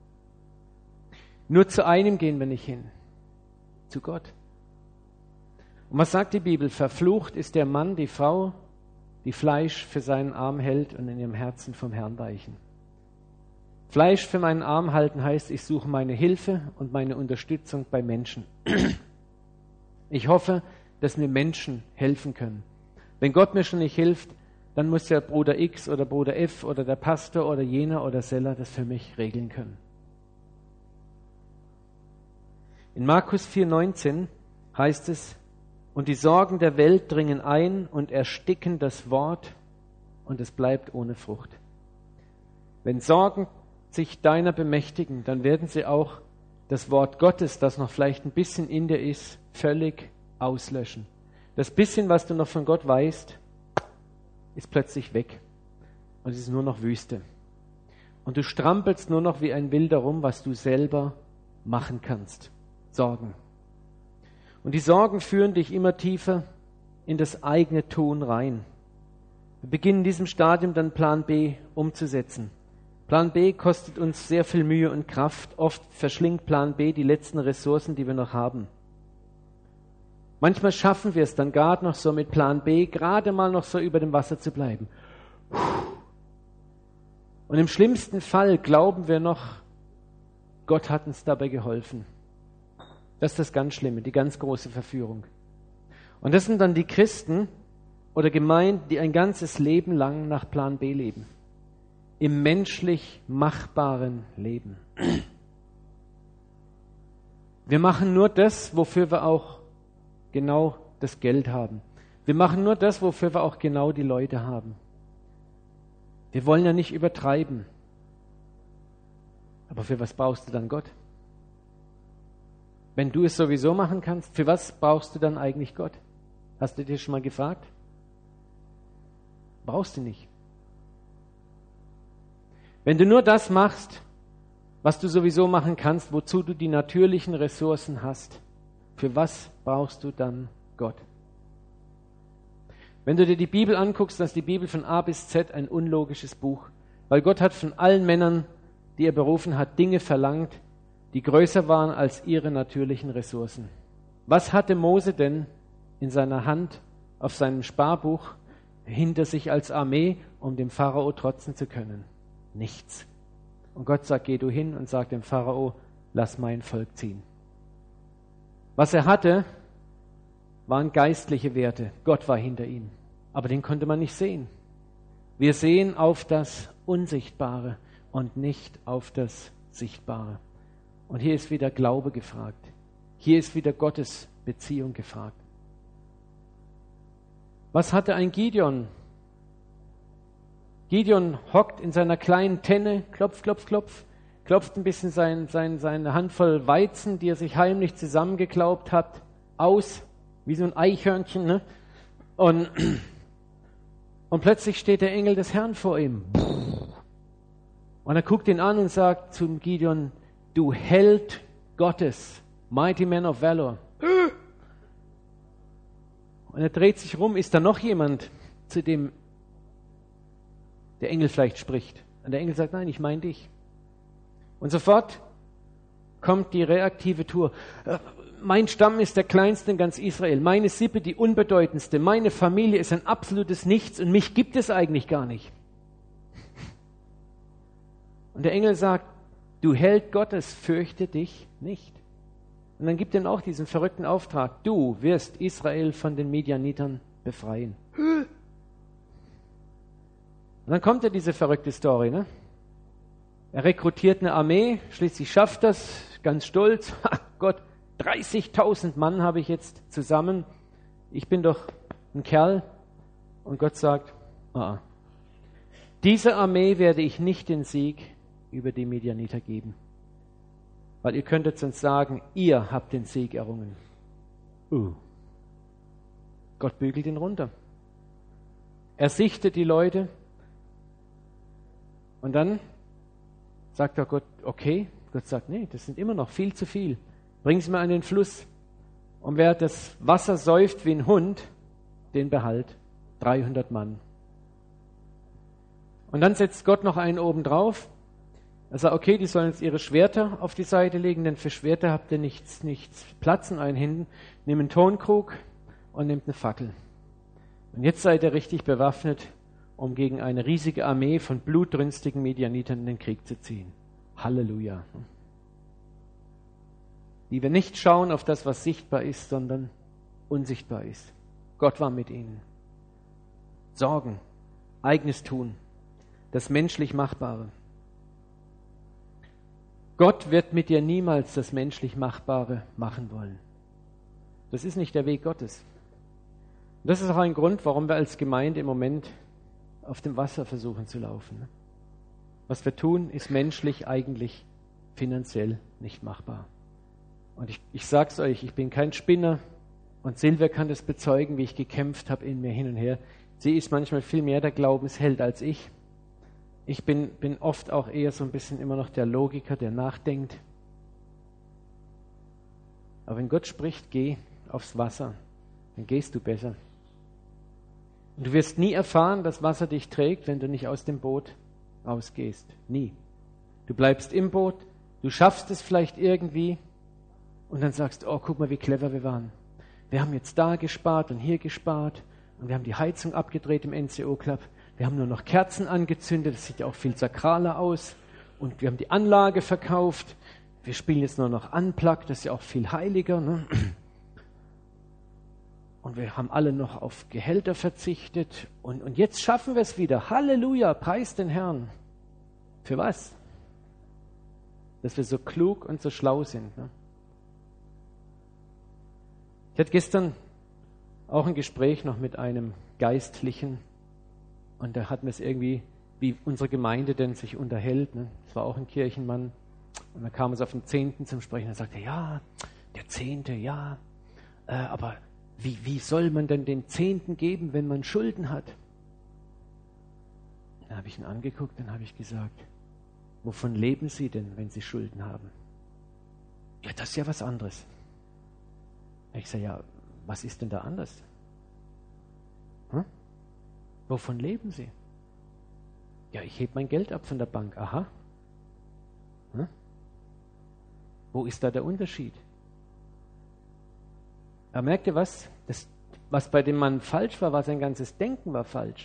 Nur zu einem gehen wir nicht hin. Zu Gott. Und was sagt die Bibel? Verflucht ist der Mann, die Frau, die Fleisch für seinen Arm hält und in ihrem Herzen vom Herrn weichen. Fleisch für meinen Arm halten heißt, ich suche meine Hilfe und meine Unterstützung bei Menschen. Ich hoffe, dass mir Menschen helfen können. Wenn Gott mir schon nicht hilft, dann muss ja Bruder X oder Bruder F oder der Pastor oder jener oder Seller das für mich regeln können. In Markus 4,19 heißt es, und die Sorgen der Welt dringen ein und ersticken das Wort und es bleibt ohne Frucht. Wenn Sorgen sich deiner bemächtigen, dann werden sie auch das Wort Gottes, das noch vielleicht ein bisschen in dir ist, völlig auslöschen. Das bisschen, was du noch von Gott weißt, ist plötzlich weg und es ist nur noch Wüste. Und du strampelst nur noch wie ein Wilder rum, was du selber machen kannst. Sorgen. Und die Sorgen führen dich immer tiefer in das eigene Tun rein. Wir beginnen in diesem Stadium dann Plan B umzusetzen. Plan B kostet uns sehr viel Mühe und Kraft. Oft verschlingt Plan B die letzten Ressourcen, die wir noch haben. Manchmal schaffen wir es dann gerade noch so mit Plan B, gerade mal noch so über dem Wasser zu bleiben. Und im schlimmsten Fall glauben wir noch, Gott hat uns dabei geholfen. Das ist das ganz Schlimme, die ganz große Verführung. Und das sind dann die Christen oder Gemeinden, die ein ganzes Leben lang nach Plan B leben. Im menschlich machbaren Leben. Wir machen nur das, wofür wir auch genau das Geld haben. Wir machen nur das, wofür wir auch genau die Leute haben. Wir wollen ja nicht übertreiben. Aber für was brauchst du dann Gott? Wenn du es sowieso machen kannst, für was brauchst du dann eigentlich Gott? Hast du dir schon mal gefragt? Brauchst du nicht. Wenn du nur das machst, was du sowieso machen kannst, wozu du die natürlichen Ressourcen hast, für was brauchst du dann Gott? Wenn du dir die Bibel anguckst, dann ist die Bibel von A bis Z ein unlogisches Buch, weil Gott hat von allen Männern, die er berufen hat, Dinge verlangt, die größer waren als ihre natürlichen Ressourcen. Was hatte Mose denn in seiner Hand auf seinem Sparbuch hinter sich als Armee, um dem Pharao trotzen zu können? Nichts. Und Gott sagt, geh du hin und sag dem Pharao, lass mein Volk ziehen. Was er hatte, waren geistliche Werte. Gott war hinter ihm. Aber den konnte man nicht sehen. Wir sehen auf das Unsichtbare und nicht auf das Sichtbare. Und hier ist wieder Glaube gefragt. Hier ist wieder Gottes Beziehung gefragt. Was hatte ein Gideon? Gideon hockt in seiner kleinen Tenne, klopft ein bisschen seine Handvoll Weizen, die er sich heimlich zusammengeklaubt hat, aus wie so ein Eichhörnchen, ne? Und plötzlich steht der Engel des Herrn vor ihm. Und er guckt ihn an und sagt zum Gideon, du Held Gottes, mighty man of valor. Und er dreht sich rum, ist da noch jemand, zu dem der Engel vielleicht spricht? Und der Engel sagt, nein, ich meine dich. Und sofort kommt die reaktive Tour. Mein Stamm ist der kleinste in ganz Israel, meine Sippe die unbedeutendste, meine Familie ist ein absolutes Nichts und mich gibt es eigentlich gar nicht. Und der Engel sagt, du Held Gottes, fürchte dich nicht. Und dann gibt er ihm auch diesen verrückten Auftrag, du wirst Israel von den Midianitern befreien. Und dann kommt ja diese verrückte Story, ne? Er rekrutiert eine Armee, schließlich schafft das, ganz stolz, Gott, 30.000 Mann habe ich jetzt zusammen, ich bin doch ein Kerl. Und Gott sagt, dieser Armee werde ich nicht den Sieg über die Midianiter geben. Weil ihr könntet sonst sagen, ihr habt den Sieg errungen. Gott bügelt ihn runter. Er sichtet die Leute und dann sagt er Gott, okay. Gott sagt, nee, das sind immer noch viel zu viel. Bring sie mal an den Fluss. Und wer das Wasser säuft wie ein Hund, den behalt. 300 Mann. Und dann setzt Gott noch einen oben drauf. Er sagt, okay, die sollen jetzt ihre Schwerter auf die Seite legen, denn für Schwerter habt ihr nichts Platz in euren Händen. Nehmt einen Tonkrug und nehmt eine Fackel. Und jetzt seid ihr richtig bewaffnet, um gegen eine riesige Armee von blutrünstigen Midianitern in den Krieg zu ziehen. Halleluja. Die wir nicht schauen auf das, was sichtbar ist, sondern unsichtbar ist. Gott war mit ihnen. Sorgen, eigenes Tun, das menschlich Machbare. Gott wird mit dir niemals das menschlich Machbare machen wollen. Das ist nicht der Weg Gottes. Und das ist auch ein Grund, warum wir als Gemeinde im Moment auf dem Wasser versuchen zu laufen. Was wir tun, ist menschlich eigentlich finanziell nicht machbar. Und ich sage es euch, ich bin kein Spinner und Silvia kann das bezeugen, wie ich gekämpft habe in mir hin und her. Sie ist manchmal viel mehr der Glaubensheld als ich. Ich bin oft auch eher so ein bisschen immer noch der Logiker, der nachdenkt. Aber wenn Gott spricht, geh aufs Wasser, dann gehst du besser. Und du wirst nie erfahren, dass Wasser dich trägt, wenn du nicht aus dem Boot rausgehst. Nie. Du bleibst im Boot, du schaffst es vielleicht irgendwie und dann sagst du, oh, guck mal, wie clever wir waren. Wir haben jetzt da gespart und hier gespart und wir haben die Heizung abgedreht im NCO-Club. Wir haben nur noch Kerzen angezündet, das sieht ja auch viel sakraler aus. Und wir haben die Anlage verkauft. Wir spielen jetzt nur noch Unplugged, das ist ja auch viel heiliger. Ne? Und wir haben alle noch auf Gehälter verzichtet. Und jetzt schaffen wir es wieder. Halleluja, preis den Herrn. Für was? Dass wir so klug und so schlau sind. Ne? Ich hatte gestern auch ein Gespräch noch mit einem Geistlichen. Und da hatten wir es irgendwie, wie unsere Gemeinde denn sich unterhält. Ne? Das war auch ein Kirchenmann. Und dann kam es auf den 10. zum Sprechen. Er sagte, ja, der 10., ja, aber wie soll man denn den 10. geben, wenn man Schulden hat? Dann habe ich ihn angeguckt, dann habe ich gesagt, wovon leben Sie denn, wenn Sie Schulden haben? Ja, das ist ja was anderes. Ich sage, ja, was ist denn da anders? Hm? Wovon leben Sie? Ja, ich hebe mein Geld ab von der Bank. Aha. Hm? Wo ist da der Unterschied? Aber merkt ihr was? Was bei dem Mann falsch war, sein ganzes Denken war falsch.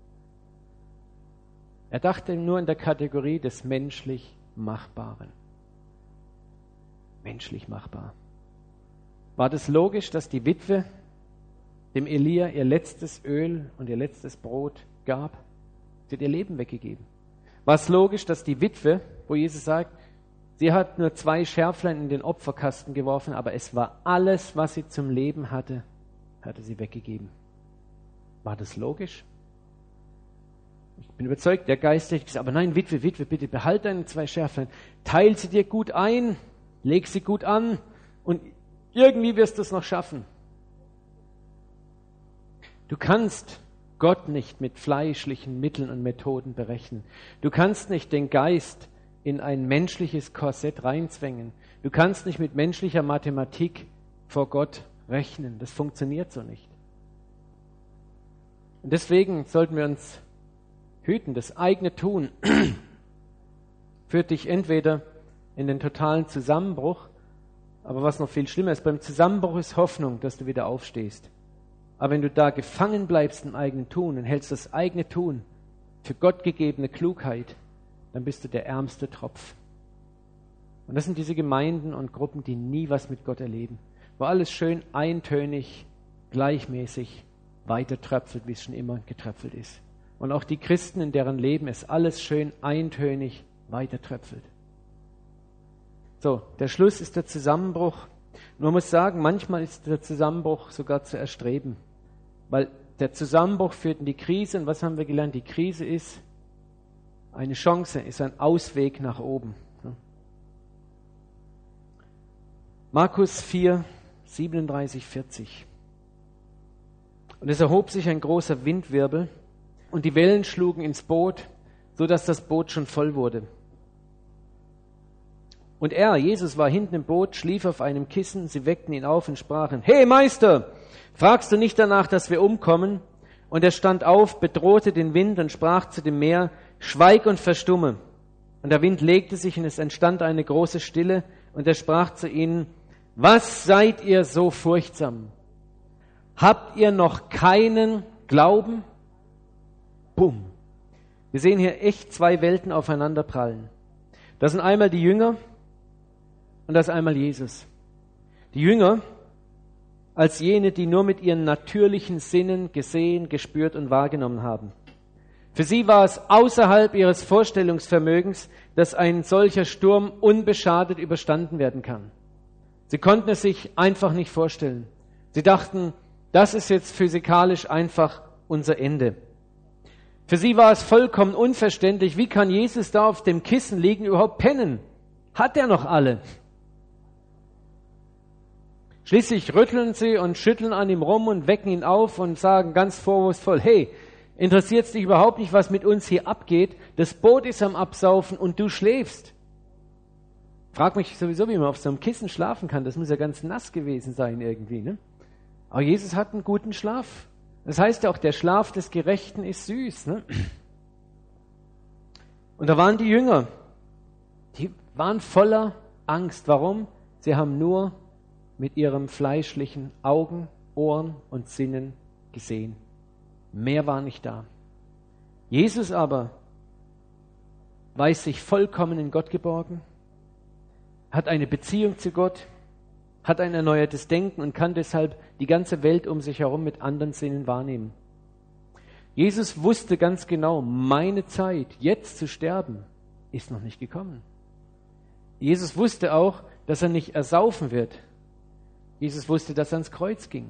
Er dachte nur in der Kategorie des menschlich Machbaren. Menschlich machbar. War das logisch, dass die Witwe dem Elia ihr letztes Öl und ihr letztes Brot gab? Sie hat ihr Leben weggegeben. War es logisch, dass die Witwe, wo Jesus sagt, sie hat nur 2 Schärflein in den Opferkasten geworfen, aber es war alles, was sie zum Leben hatte sie weggegeben. War das logisch? Ich bin überzeugt, der Geist hat gesagt, aber nein, Witwe, bitte behalt deine 2 Schärflein, teil sie dir gut ein, leg sie gut an und irgendwie wirst du es noch schaffen. Du kannst Gott nicht mit fleischlichen Mitteln und Methoden berechnen. Du kannst nicht den Geist in ein menschliches Korsett reinzwängen. Du kannst nicht mit menschlicher Mathematik vor Gott rechnen. Das funktioniert so nicht. Und deswegen sollten wir uns hüten. Das eigene Tun führt dich entweder in den totalen Zusammenbruch, aber was noch viel schlimmer ist, beim Zusammenbruch ist Hoffnung, dass du wieder aufstehst. Aber wenn du da gefangen bleibst im eigenen Tun und hältst das eigene Tun für Gott gegebene Klugheit, dann bist du der ärmste Tropf. Und das sind diese Gemeinden und Gruppen, die nie was mit Gott erleben, wo alles schön eintönig, gleichmäßig weitertröpfelt, wie es schon immer getröpfelt ist. Und auch die Christen, in deren Leben es alles schön eintönig weitertröpfelt. So, der Schluss ist der Zusammenbruch. Und man muss sagen, manchmal ist der Zusammenbruch sogar zu erstreben. Weil der Zusammenbruch führt in die Krise. Und was haben wir gelernt? Die Krise ist eine Chance, ist ein Ausweg nach oben. Markus 4, 37, 40. Und es erhob sich ein großer Windwirbel und die Wellen schlugen ins Boot, so dass das Boot schon voll wurde. Und Jesus, war hinten im Boot, schlief auf einem Kissen. Sie weckten ihn auf und sprachen: Hey Meister, fragst du nicht danach, dass wir umkommen? Und er stand auf, bedrohte den Wind und sprach zu dem Meer: Schweig und verstumme. Und der Wind legte sich und es entstand eine große Stille. Und er sprach zu ihnen: Was seid ihr so furchtsam? Habt ihr noch keinen Glauben? Bumm. Wir sehen hier echt zwei Welten aufeinander prallen. Das sind einmal die Jünger und das ist einmal Jesus. Die Jünger als jene, die nur mit ihren natürlichen Sinnen gesehen, gespürt und wahrgenommen haben. Für sie war es außerhalb ihres Vorstellungsvermögens, dass ein solcher Sturm unbeschadet überstanden werden kann. Sie konnten es sich einfach nicht vorstellen. Sie dachten, das ist jetzt physikalisch einfach unser Ende. Für sie war es vollkommen unverständlich, wie kann Jesus da auf dem Kissen liegen, überhaupt pennen? Hat er noch alle? Schließlich rütteln sie und schütteln an ihm rum und wecken ihn auf und sagen ganz vorwurfsvoll: Hey, interessiert es dich überhaupt nicht, was mit uns hier abgeht? Das Boot ist am Absaufen und du schläfst. Frag mich sowieso, wie man auf so einem Kissen schlafen kann. Das muss ja ganz nass gewesen sein irgendwie, ne? Aber Jesus hat einen guten Schlaf. Das heißt ja auch, der Schlaf des Gerechten ist süß, ne? Und da waren die Jünger. Die waren voller Angst. Warum? Sie haben nur mit ihrem fleischlichen Augen, Ohren und Sinnen gesehen. Mehr war nicht da. Jesus aber weiß sich vollkommen in Gott geborgen, hat eine Beziehung zu Gott, hat ein erneuertes Denken und kann deshalb die ganze Welt um sich herum mit anderen Sinnen wahrnehmen. Jesus wusste ganz genau, meine Zeit, jetzt zu sterben, ist noch nicht gekommen. Jesus wusste auch, dass er nicht ersaufen wird. Jesus wusste, dass er ans Kreuz ging.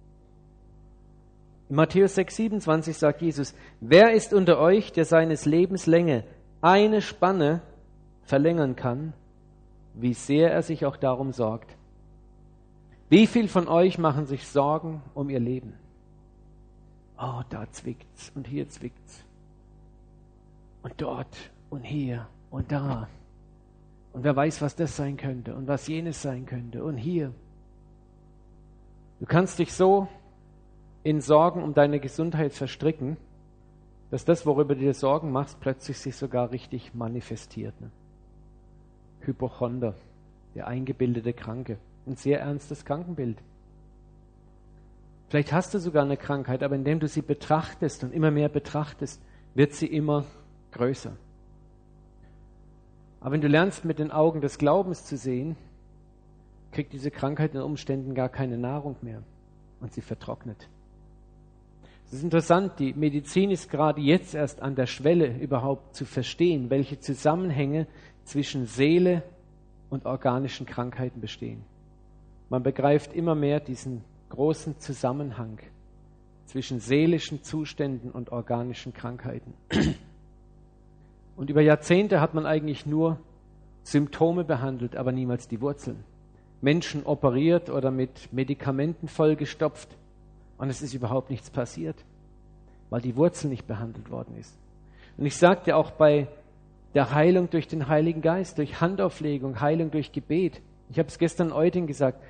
In Matthäus 6, 27 sagt Jesus: Wer ist unter euch, der seines Lebens Länge eine Spanne verlängern kann, wie sehr er sich auch darum sorgt? Wie viel von euch machen sich Sorgen um ihr Leben? Oh, da zwickt's und hier zwickt's. Und dort und hier und da. Und wer weiß, was das sein könnte und was jenes sein könnte und hier. Du kannst dich so in Sorgen um deine Gesundheit verstricken, dass das, worüber du dir Sorgen machst, plötzlich sich sogar richtig manifestiert. Ne? Hypochonder, der eingebildete Kranke. Ein sehr ernstes Krankenbild. Vielleicht hast du sogar eine Krankheit, aber indem du sie betrachtest und immer mehr betrachtest, wird sie immer größer. Aber wenn du lernst, mit den Augen des Glaubens zu sehen, kriegt diese Krankheit in Umständen gar keine Nahrung mehr und sie vertrocknet. Es ist interessant, die Medizin ist gerade jetzt erst an der Schwelle, überhaupt zu verstehen, welche Zusammenhänge zwischen Seele und organischen Krankheiten bestehen. Man begreift immer mehr diesen großen Zusammenhang zwischen seelischen Zuständen und organischen Krankheiten. Und über Jahrzehnte hat man eigentlich nur Symptome behandelt, aber niemals die Wurzeln. Menschen operiert oder mit Medikamenten vollgestopft, Und es ist überhaupt nichts passiert, weil die Wurzel nicht behandelt worden ist. Und ich sagte auch bei der Heilung durch den Heiligen Geist, durch Handauflegung, Heilung durch Gebet. Ich habe es gestern Eutin gesagt.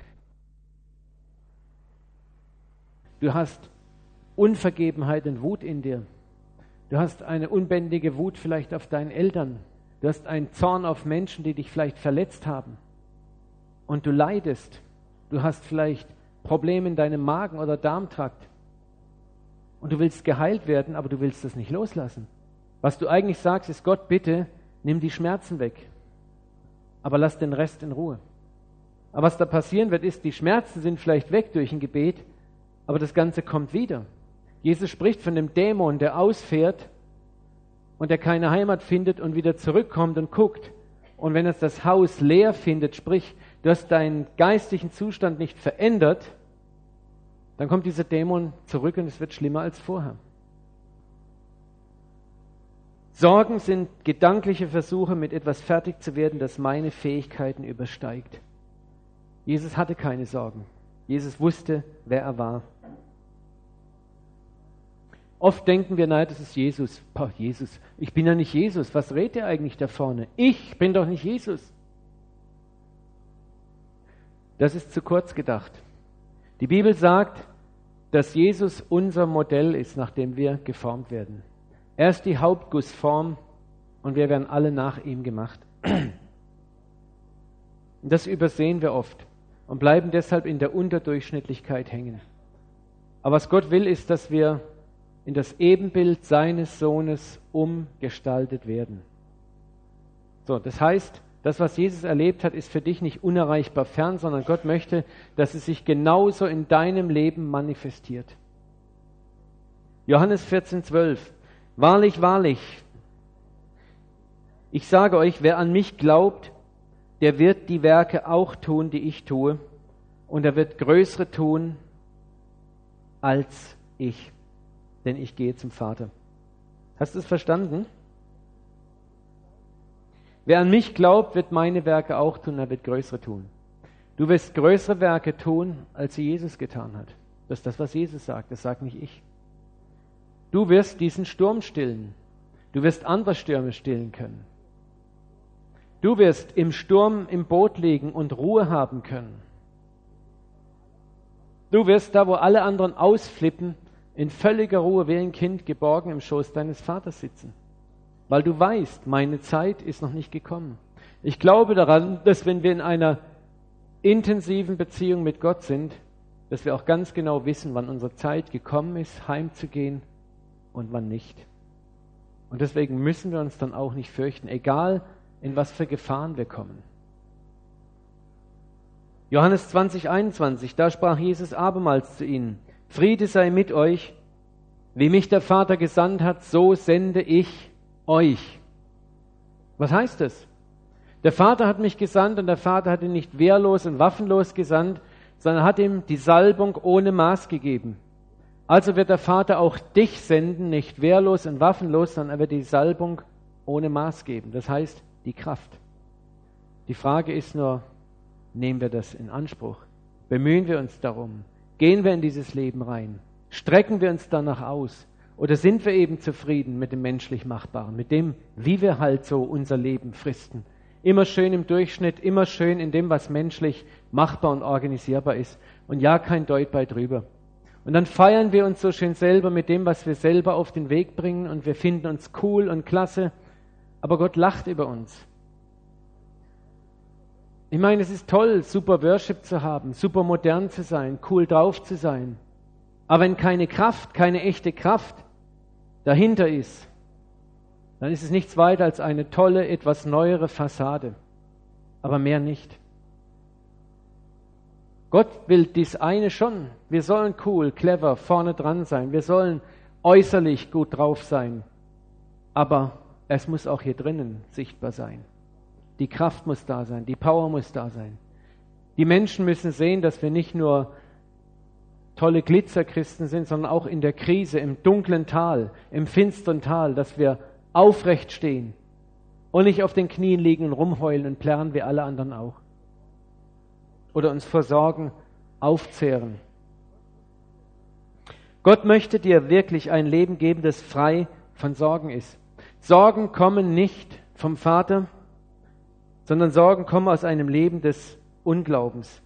Du hast Unvergebenheit und Wut in dir. Du hast eine unbändige Wut vielleicht auf deinen Eltern. Du hast einen Zorn auf Menschen, die dich vielleicht verletzt haben. Und du leidest. Du hast vielleicht Probleme in deinem Magen- oder Darmtrakt. Und du willst geheilt werden, aber du willst das nicht loslassen. Was du eigentlich sagst, ist: Gott, bitte, nimm die Schmerzen weg. Aber lass den Rest in Ruhe. Aber was da passieren wird, ist, die Schmerzen sind vielleicht weg durch ein Gebet, aber das Ganze kommt wieder. Jesus spricht von dem Dämon, der ausfährt und der keine Heimat findet und wieder zurückkommt und guckt. Und wenn es das Haus leer findet, sprich, du hast deinen geistlichen Zustand nicht verändert, dann kommt dieser Dämon zurück und es wird schlimmer als vorher. Sorgen sind gedankliche Versuche, mit etwas fertig zu werden, das meine Fähigkeiten übersteigt. Jesus hatte keine Sorgen. Jesus wusste, wer er war. Oft denken wir, nein, das ist Jesus. Boah, Jesus, ich bin ja nicht Jesus. Was redet er eigentlich da vorne? Ich bin doch nicht Jesus. Das ist zu kurz gedacht. Die Bibel sagt, dass Jesus unser Modell ist, nach dem wir geformt werden. Er ist die Hauptgussform und wir werden alle nach ihm gemacht. Und das übersehen wir oft und bleiben deshalb in der Unterdurchschnittlichkeit hängen. Aber was Gott will, ist, dass wir in das Ebenbild seines Sohnes umgestaltet werden. So, das heißt, das, was Jesus erlebt hat, ist für dich nicht unerreichbar fern, sondern Gott möchte, dass es sich genauso in deinem Leben manifestiert. Johannes 14,12: Wahrlich, wahrlich, ich sage euch, wer an mich glaubt, der wird die Werke auch tun, die ich tue, und er wird größere tun als ich, denn ich gehe zum Vater. Hast du es verstanden? Wer an mich glaubt, wird meine Werke auch tun, er wird größere tun. Du wirst größere Werke tun, als sie Jesus getan hat. Das ist das, was Jesus sagt, das sagt nicht ich. Du wirst diesen Sturm stillen. Du wirst andere Stürme stillen können. Du wirst im Sturm im Boot liegen und Ruhe haben können. Du wirst da, wo alle anderen ausflippen, in völliger Ruhe wie ein Kind geborgen im Schoß deines Vaters sitzen. Weil du weißt, meine Zeit ist noch nicht gekommen. Ich glaube daran, dass wenn wir in einer intensiven Beziehung mit Gott sind, dass wir auch ganz genau wissen, wann unsere Zeit gekommen ist, heimzugehen und wann nicht. Und deswegen müssen wir uns dann auch nicht fürchten, egal in was für Gefahren wir kommen. Johannes 20,21, da sprach Jesus abermals zu ihnen: Friede sei mit euch, wie mich der Vater gesandt hat, so sende ich euch. Was heißt das? Der Vater hat mich gesandt und der Vater hat ihn nicht wehrlos und waffenlos gesandt, sondern hat ihm die Salbung ohne Maß gegeben. Also wird der Vater auch dich senden, nicht wehrlos und waffenlos, sondern er wird die Salbung ohne Maß geben. Das heißt, die Kraft. Die Frage ist nur, nehmen wir das in Anspruch? Bemühen wir uns darum? Gehen wir in dieses Leben rein? Strecken wir uns danach aus? Oder sind wir eben zufrieden mit dem menschlich Machbaren, mit dem, wie wir halt so unser Leben fristen? Immer schön im Durchschnitt, immer schön in dem, was menschlich machbar und organisierbar ist. Und ja, kein Deut bei drüber. Und dann feiern wir uns so schön selber mit dem, was wir selber auf den Weg bringen und wir finden uns cool und klasse. Aber Gott lacht über uns. Ich meine, es ist toll, super Worship zu haben, super modern zu sein, cool drauf zu sein. Aber wenn keine Kraft, keine echte Kraft dahinter ist, dann ist es nichts weiter als eine tolle, etwas neuere Fassade. Aber mehr nicht. Gott will dies eine schon. Wir sollen cool, clever, vorne dran sein. Wir sollen äußerlich gut drauf sein. Aber es muss auch hier drinnen sichtbar sein. Die Kraft muss da sein, die Power muss da sein. Die Menschen müssen sehen, dass wir nicht nur tolle Glitzerchristen sind, sondern auch in der Krise, im dunklen Tal, im finsteren Tal, dass wir aufrecht stehen und nicht auf den Knien liegen und rumheulen und plärren wie alle anderen auch. Oder uns vor Sorgen aufzehren. Gott möchte dir wirklich ein Leben geben, das frei von Sorgen ist. Sorgen kommen nicht vom Vater, sondern Sorgen kommen aus einem Leben des Unglaubens.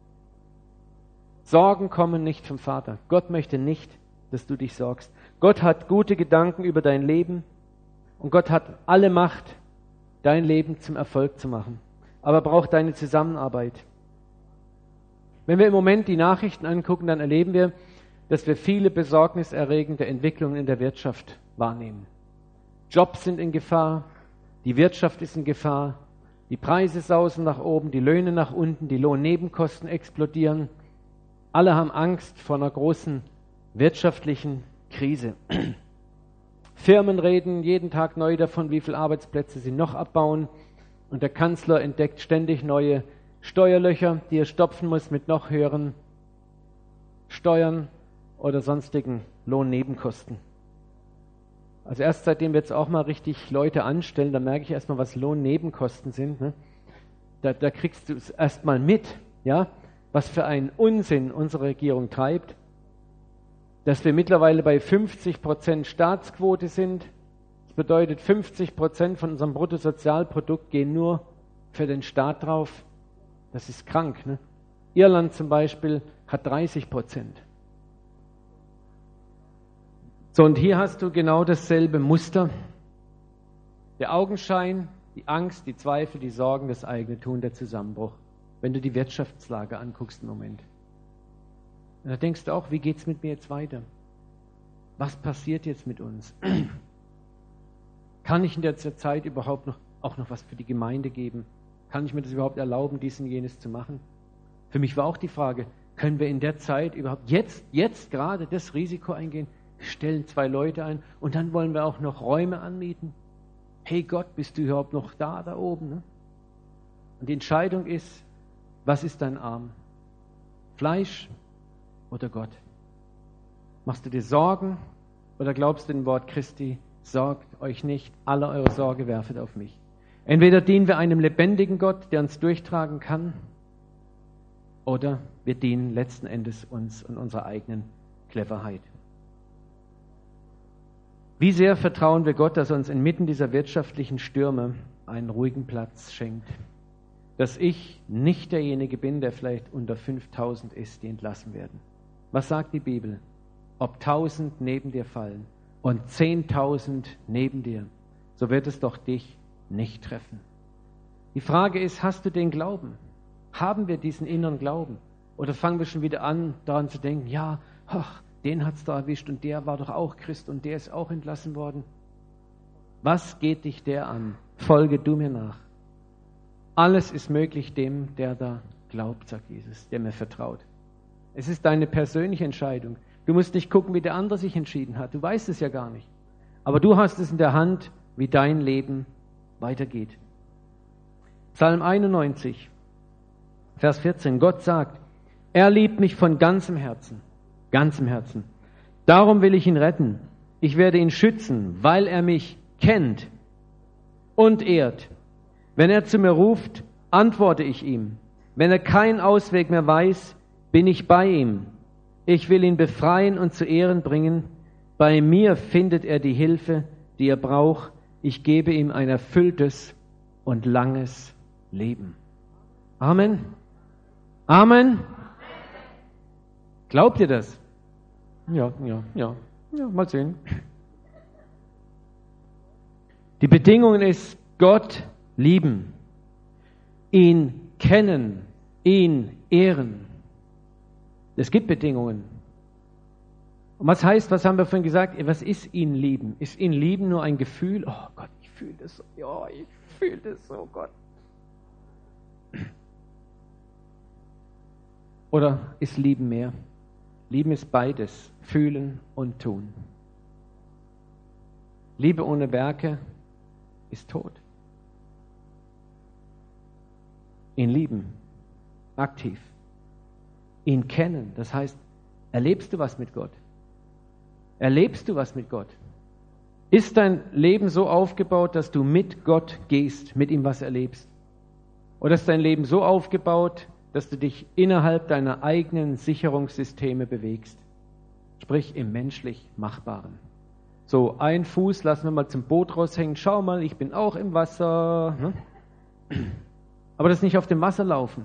Sorgen kommen nicht vom Vater. Gott möchte nicht, dass du dich sorgst. Gott hat gute Gedanken über dein Leben und Gott hat alle Macht, dein Leben zum Erfolg zu machen. Aber braucht deine Zusammenarbeit. Wenn wir im Moment die Nachrichten angucken, dann erleben wir, dass wir viele besorgniserregende Entwicklungen in der Wirtschaft wahrnehmen. Jobs sind in Gefahr, die Wirtschaft ist in Gefahr, die Preise sausen nach oben, die Löhne nach unten, die Lohnnebenkosten explodieren. Alle haben Angst vor einer großen wirtschaftlichen Krise. Firmen reden jeden Tag neu davon, wie viele Arbeitsplätze sie noch abbauen. Und der Kanzler entdeckt ständig neue Steuerlöcher, die er stopfen muss mit noch höheren Steuern oder sonstigen Lohnnebenkosten. Also erst seitdem wir jetzt auch mal richtig Leute anstellen, da merke ich erstmal, was Lohnnebenkosten sind. Ne? Da kriegst du es erstmal mit, ja, was für einen Unsinn unsere Regierung treibt, dass wir mittlerweile bei 50% Staatsquote sind. Das bedeutet, 50% von unserem Bruttosozialprodukt gehen nur für den Staat drauf. Das ist krank. Ne? Irland zum Beispiel hat 30%. So, und hier hast du genau dasselbe Muster. Der Augenschein, die Angst, die Zweifel, die Sorgen, das eigene Tun, der Zusammenbruch. Wenn du die Wirtschaftslage anguckst im Moment. Und da denkst du auch, wie geht's mit mir jetzt weiter? Was passiert jetzt mit uns? Kann ich in der Zeit überhaupt auch noch was für die Gemeinde geben? Kann ich mir das überhaupt erlauben, dies und jenes zu machen? Für mich war auch die Frage, können wir in der Zeit überhaupt jetzt gerade das Risiko eingehen? Wir stellen 2 Leute ein und dann wollen wir auch noch Räume anmieten. Hey Gott, bist du überhaupt noch da oben? Ne? Und die Entscheidung ist, was ist dein Arm? Fleisch oder Gott? Machst du dir Sorgen oder glaubst du dem Wort Christi, sorgt euch nicht, alle eure Sorge werfet auf mich? Entweder dienen wir einem lebendigen Gott, der uns durchtragen kann, oder wir dienen letzten Endes uns und unserer eigenen Cleverheit. Wie sehr vertrauen wir Gott, dass er uns inmitten dieser wirtschaftlichen Stürme einen ruhigen Platz schenkt? Dass ich nicht derjenige bin, der vielleicht unter 5.000 ist, die entlassen werden. Was sagt die Bibel? Ob 1.000 neben dir fallen und 10.000 neben dir, so wird es doch dich nicht treffen. Die Frage ist, hast du den Glauben? Haben wir diesen inneren Glauben? Oder fangen wir schon wieder an, daran zu denken, ja, den hat es da erwischt und der war doch auch Christ und der ist auch entlassen worden. Was geht dich der an? Folge du mir nach. Alles ist möglich dem, der da glaubt, sagt Jesus, der mir vertraut. Es ist deine persönliche Entscheidung. Du musst nicht gucken, wie der andere sich entschieden hat. Du weißt es ja gar nicht. Aber du hast es in der Hand, wie dein Leben weitergeht. Psalm 91, Vers 14. Gott sagt, er liebt mich von ganzem Herzen. Ganzem Herzen. Darum will ich ihn retten. Ich werde ihn schützen, weil er mich kennt und ehrt. Wenn er zu mir ruft, antworte ich ihm. Wenn er keinen Ausweg mehr weiß, bin ich bei ihm. Ich will ihn befreien und zu Ehren bringen. Bei mir findet er die Hilfe, die er braucht. Ich gebe ihm ein erfülltes und langes Leben. Amen. Amen. Glaubt ihr das? Ja, mal sehen. Die Bedingung ist, Gott lieben, ihn kennen, ihn ehren. Es gibt Bedingungen. Und was haben wir vorhin gesagt? Was ist ihn lieben? Ist ihn lieben nur ein Gefühl? Oh Gott, ich fühle das so. Ja, ich fühle das so, Gott. Oder ist Lieben mehr? Lieben ist beides, fühlen und tun. Liebe ohne Werke ist tot. Ihn lieben, aktiv. Ihn kennen, das heißt, erlebst du was mit Gott? Erlebst du was mit Gott? Ist dein Leben so aufgebaut, dass du mit Gott gehst, mit ihm was erlebst? Oder ist dein Leben so aufgebaut, dass du dich innerhalb deiner eigenen Sicherungssysteme bewegst? sprich im menschlich Machbaren. So, ein Fuß lassen wir mal zum Boot raushängen. Schau mal, ich bin auch im Wasser. Ne? Aber das nicht auf dem Wasser laufen.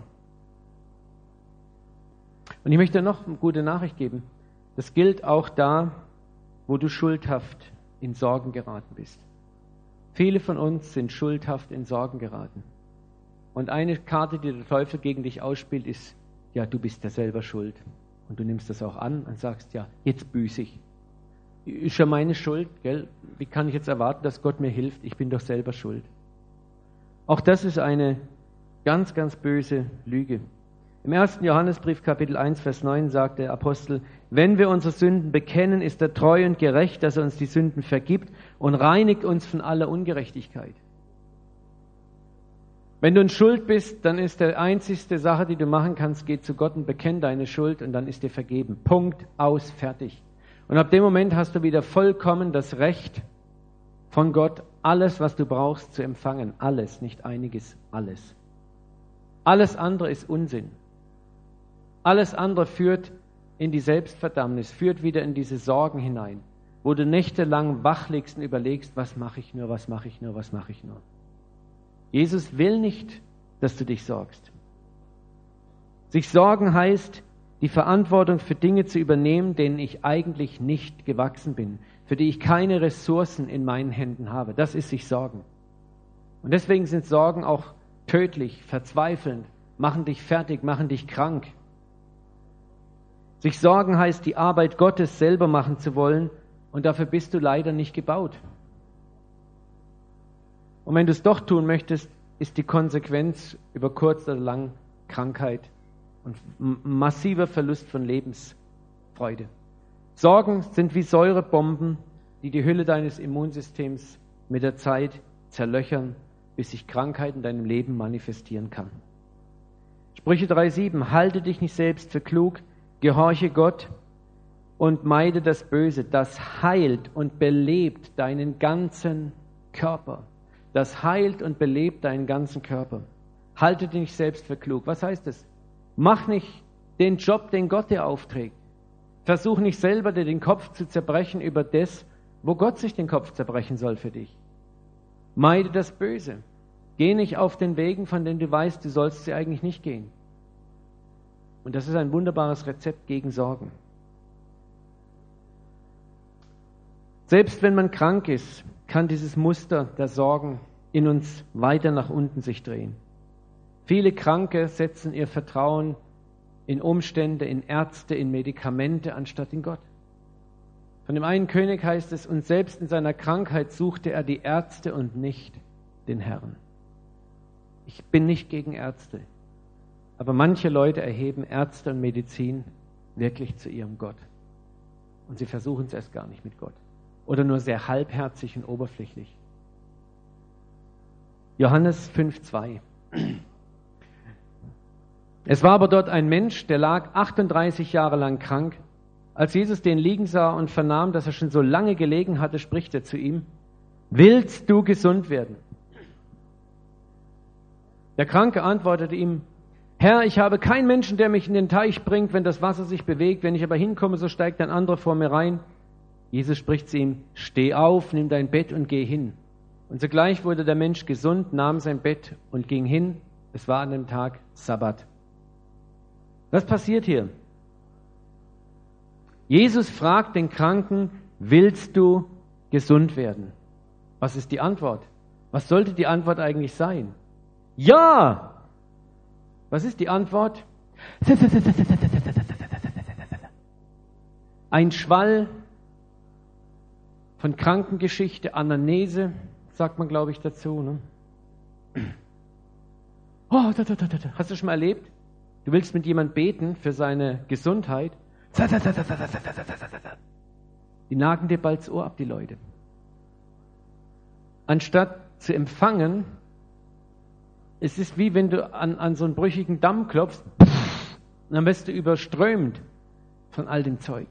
Und ich möchte noch eine gute Nachricht geben. Das gilt auch da, wo du schuldhaft in Sorgen geraten bist. Viele von uns sind schuldhaft in Sorgen geraten. Und eine Karte, die der Teufel gegen dich ausspielt, ist, ja, du bist ja selber schuld. Und du nimmst das auch an und sagst, ja, jetzt büße ich. Ist ja meine Schuld, gell? Wie kann ich jetzt erwarten, dass Gott mir hilft? Ich bin doch selber schuld. Auch das ist eine ganz, ganz böse Lüge. Im 1. Johannesbrief, Kapitel 1, Vers 9, sagt der Apostel, wenn wir unsere Sünden bekennen, ist er treu und gerecht, dass er uns die Sünden vergibt und reinigt uns von aller Ungerechtigkeit. Wenn du in Schuld bist, dann ist die einzigste Sache, die du machen kannst, geh zu Gott und bekenn deine Schuld und dann ist dir vergeben. Punkt, aus, fertig. Und ab dem Moment hast du wieder vollkommen das Recht von Gott, alles, was du brauchst, zu empfangen. Alles, nicht einiges, alles. Alles andere ist Unsinn. Alles andere führt in die Selbstverdammnis, führt wieder in diese Sorgen hinein, wo du nächtelang wach liegst und überlegst, was mache ich nur, was mache ich nur, was mache ich nur. Jesus will nicht, dass du dich sorgst. Sich sorgen heißt, die Verantwortung für Dinge zu übernehmen, denen ich eigentlich nicht gewachsen bin, für die ich keine Ressourcen in meinen Händen habe. Das ist sich sorgen. Und deswegen sind Sorgen auch tödlich, verzweifelnd, machen dich fertig, machen dich krank. Sich sorgen heißt, die Arbeit Gottes selber machen zu wollen, und dafür bist du leider nicht gebaut. Und wenn du es doch tun möchtest, ist die Konsequenz über kurz oder lang Krankheit und massiver Verlust von Lebensfreude. Sorgen sind wie Säurebomben, die die Hülle deines Immunsystems mit der Zeit zerlöchern, bis sich Krankheit in deinem Leben manifestieren kann. Sprüche 3,7: Halte dich nicht selbst für klug, gehorche Gott und meide das Böse. Das heilt und belebt deinen ganzen Körper. Das heilt und belebt deinen ganzen Körper. Halte dich nicht selbst für klug. Was heißt das? Mach nicht den Job, den Gott dir aufträgt. Versuch nicht selber, dir den Kopf zu zerbrechen über das, wo Gott sich den Kopf zerbrechen soll für dich. Meide das Böse. Geh nicht auf den Wegen, von denen du weißt, du sollst sie eigentlich nicht gehen. Und das ist ein wunderbares Rezept gegen Sorgen. Selbst wenn man krank ist, kann dieses Muster der Sorgen in uns weiter nach unten sich drehen. Viele Kranke setzen ihr Vertrauen in Umstände, in Ärzte, in Medikamente, anstatt in Gott. Von dem einen König heißt es, und selbst in seiner Krankheit suchte er die Ärzte und nicht den Herrn. Ich bin nicht gegen Ärzte, aber manche Leute erheben Ärzte und Medizin wirklich zu ihrem Gott. Und sie versuchen es erst gar nicht mit Gott. Oder nur sehr halbherzig und oberflächlich. Johannes 5,2. Es war aber dort ein Mensch, der lag 38 Jahre lang krank. Als Jesus den liegen sah und vernahm, dass er schon so lange gelegen hatte, spricht er zu ihm: Willst du gesund werden? Der Kranke antwortete ihm: Herr, ich habe keinen Menschen, der mich in den Teich bringt, wenn das Wasser sich bewegt. Wenn ich aber hinkomme, so steigt ein anderer vor mir rein. Jesus spricht zu ihm: Steh auf, nimm dein Bett und geh hin. Und sogleich wurde der Mensch gesund, nahm sein Bett und ging hin. Es war an dem Tag Sabbat. Was passiert hier? Jesus fragt den Kranken: Willst du gesund werden? Was ist die Antwort? Was sollte die Antwort eigentlich sein? Ja! Was ist die Antwort? Ein Schwall von Krankengeschichte, Anamnese, sagt man, glaube ich, dazu. Ne? Oh, hast du schon mal erlebt? Du willst mit jemandem beten für seine Gesundheit. Die nagen dir bald das Ohr ab, die Leute. Anstatt zu empfangen, es ist wie wenn du an so einen brüchigen Damm klopfst, und dann wirst du überströmt von all dem Zeug.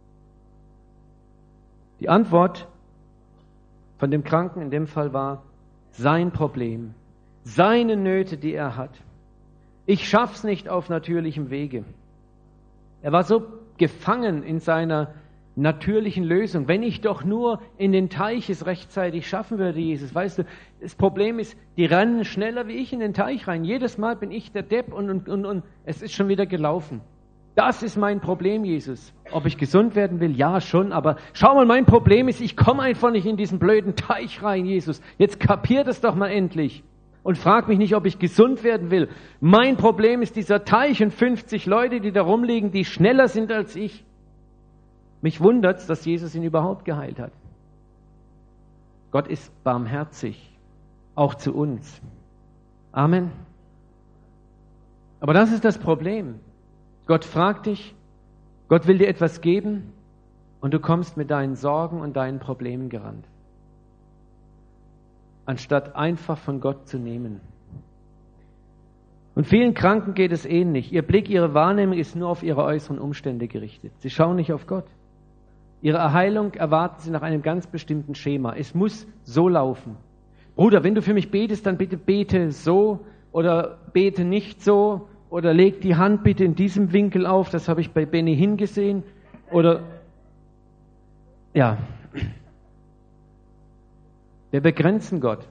Die Antwort von dem Kranken in dem Fall war sein Problem, seine Nöte, die er hat. Ich schaff's nicht auf natürlichem Wege. Er war so gefangen in seiner natürlichen Lösung. Wenn ich doch nur in den Teich es rechtzeitig schaffen würde, Jesus. Weißt du, das Problem ist, die rennen schneller wie ich in den Teich rein. Jedes Mal bin ich der Depp und es ist schon wieder gelaufen. Das ist mein Problem, Jesus. Ob ich gesund werden will? Ja, schon. Aber schau mal, mein Problem ist, ich komme einfach nicht in diesen blöden Teich rein, Jesus. Jetzt kapier das doch mal endlich. Und frag mich nicht, ob ich gesund werden will. Mein Problem ist dieser Teich und 50 Leute, die da rumliegen, die schneller sind als ich. Mich wundert's, dass Jesus ihn überhaupt geheilt hat. Gott ist barmherzig, auch zu uns. Amen. Aber das ist das Problem. Gott fragt dich, Gott will dir etwas geben und du kommst mit deinen Sorgen und deinen Problemen gerannt. Anstatt einfach von Gott zu nehmen. Und vielen Kranken geht es ähnlich. Ihr Blick, ihre Wahrnehmung ist nur auf ihre äußeren Umstände gerichtet. Sie schauen nicht auf Gott. Ihre Erheilung erwarten sie nach einem ganz bestimmten Schema. Es muss so laufen. Bruder, wenn du für mich betest, dann bitte bete so oder bete nicht so oder leg die Hand bitte in diesem Winkel auf. Das habe ich bei Benny hingesehen. Oder, ja. Wir begrenzen Gott.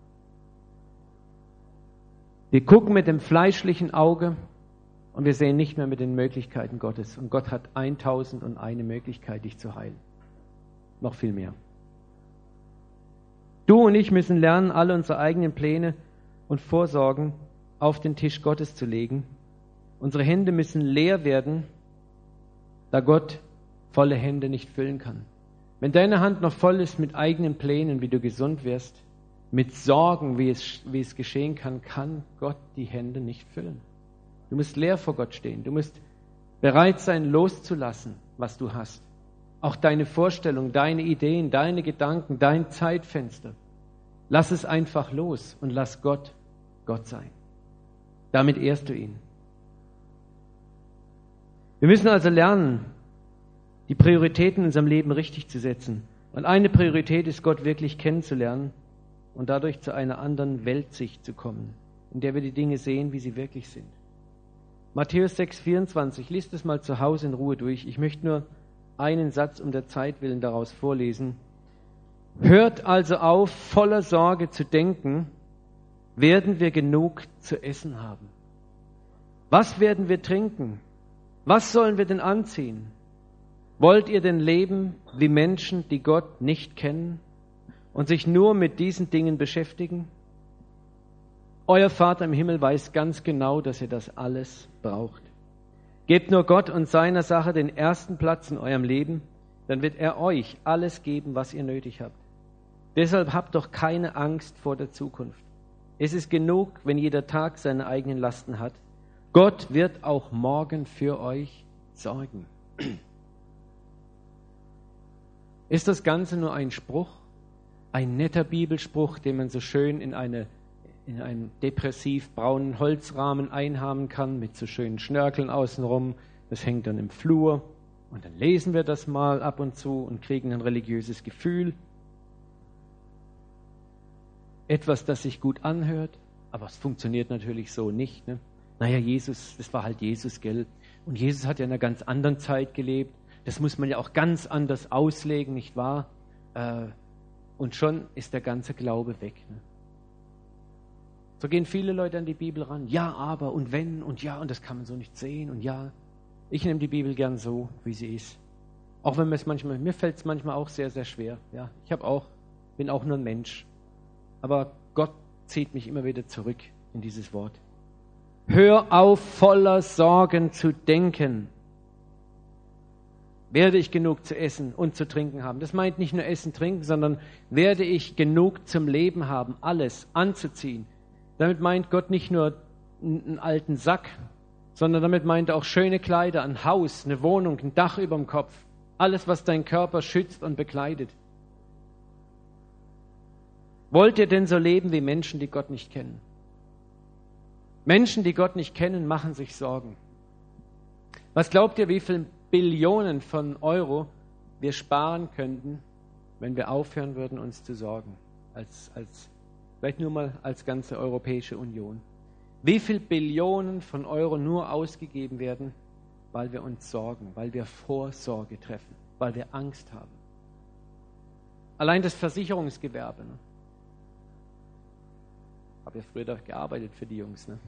Wir gucken mit dem fleischlichen Auge und wir sehen nicht mehr mit den Möglichkeiten Gottes. Und Gott hat 1001 Möglichkeit, dich zu heilen. Noch viel mehr. Du und ich müssen lernen, alle unsere eigenen Pläne und Vorsorgen auf den Tisch Gottes zu legen. Unsere Hände müssen leer werden, da Gott volle Hände nicht füllen kann. Wenn deine Hand noch voll ist mit eigenen Plänen, wie du gesund wirst, mit Sorgen, wie es geschehen kann, kann Gott die Hände nicht füllen. Du musst leer vor Gott stehen. Du musst bereit sein, loszulassen, was du hast. Auch deine Vorstellungen, deine Ideen, deine Gedanken, dein Zeitfenster. Lass es einfach los und lass Gott Gott sein. Damit ehrst du ihn. Wir müssen also lernen, die Prioritäten in unserem Leben richtig zu setzen. Und eine Priorität ist, Gott wirklich kennenzulernen und dadurch zu einer anderen Weltsicht zu kommen, in der wir die Dinge sehen, wie sie wirklich sind. Matthäus 6,24, liest es mal zu Hause in Ruhe durch. Ich möchte nur einen Satz um der Zeit willen daraus vorlesen. Hört also auf, voller Sorge zu denken, werden wir genug zu essen haben? Was werden wir trinken? Was sollen wir denn anziehen? Wollt ihr denn leben wie Menschen, die Gott nicht kennen und sich nur mit diesen Dingen beschäftigen? Euer Vater im Himmel weiß ganz genau, dass ihr das alles braucht. Gebt nur Gott und seiner Sache den ersten Platz in eurem Leben, dann wird er euch alles geben, was ihr nötig habt. Deshalb habt doch keine Angst vor der Zukunft. Es ist genug, wenn jeder Tag seine eigenen Lasten hat. Gott wird auch morgen für euch sorgen. Ist das Ganze nur ein Spruch, ein netter Bibelspruch, den man so schön in einen depressiv braunen Holzrahmen einhaben kann, mit so schönen Schnörkeln außenrum? Das hängt dann im Flur und dann lesen wir das mal ab und zu und kriegen ein religiöses Gefühl. Etwas, das sich gut anhört, aber es funktioniert natürlich so nicht. Ne? Naja, Jesus, das war halt Jesus, gell? Und Jesus hat ja in einer ganz anderen Zeit gelebt. Das muss man ja auch ganz anders auslegen, nicht wahr? Und schon ist der ganze Glaube weg. Ne? So gehen viele Leute an die Bibel ran. Ja, aber und wenn und ja, und das kann man so nicht sehen und ja. Ich nehme die Bibel gern so, wie sie ist. Auch wenn mir fällt es manchmal auch sehr, sehr schwer. Ja, bin auch nur ein Mensch. Aber Gott zieht mich immer wieder zurück in dieses Wort. Hör auf, voller Sorgen zu denken. Werde ich genug zu essen und zu trinken haben? Das meint nicht nur Essen, Trinken, sondern werde ich genug zum Leben haben, alles anzuziehen? Damit meint Gott nicht nur einen alten Sack, sondern damit meint er auch schöne Kleider, ein Haus, eine Wohnung, ein Dach über dem Kopf. Alles, was deinen Körper schützt und bekleidet. Wollt ihr denn so leben wie Menschen, die Gott nicht kennen? Menschen, die Gott nicht kennen, machen sich Sorgen. Was glaubt ihr, wie viele Billionen von Euro wir sparen könnten, wenn wir aufhören würden, uns zu sorgen? Vielleicht nur mal als ganze Europäische Union. Wie viele Billionen von Euro nur ausgegeben werden, weil wir uns sorgen, weil wir Vorsorge treffen, weil wir Angst haben. Allein das Versicherungsgewerbe. Ne? Habe ja früher doch gearbeitet für die Jungs. Ne?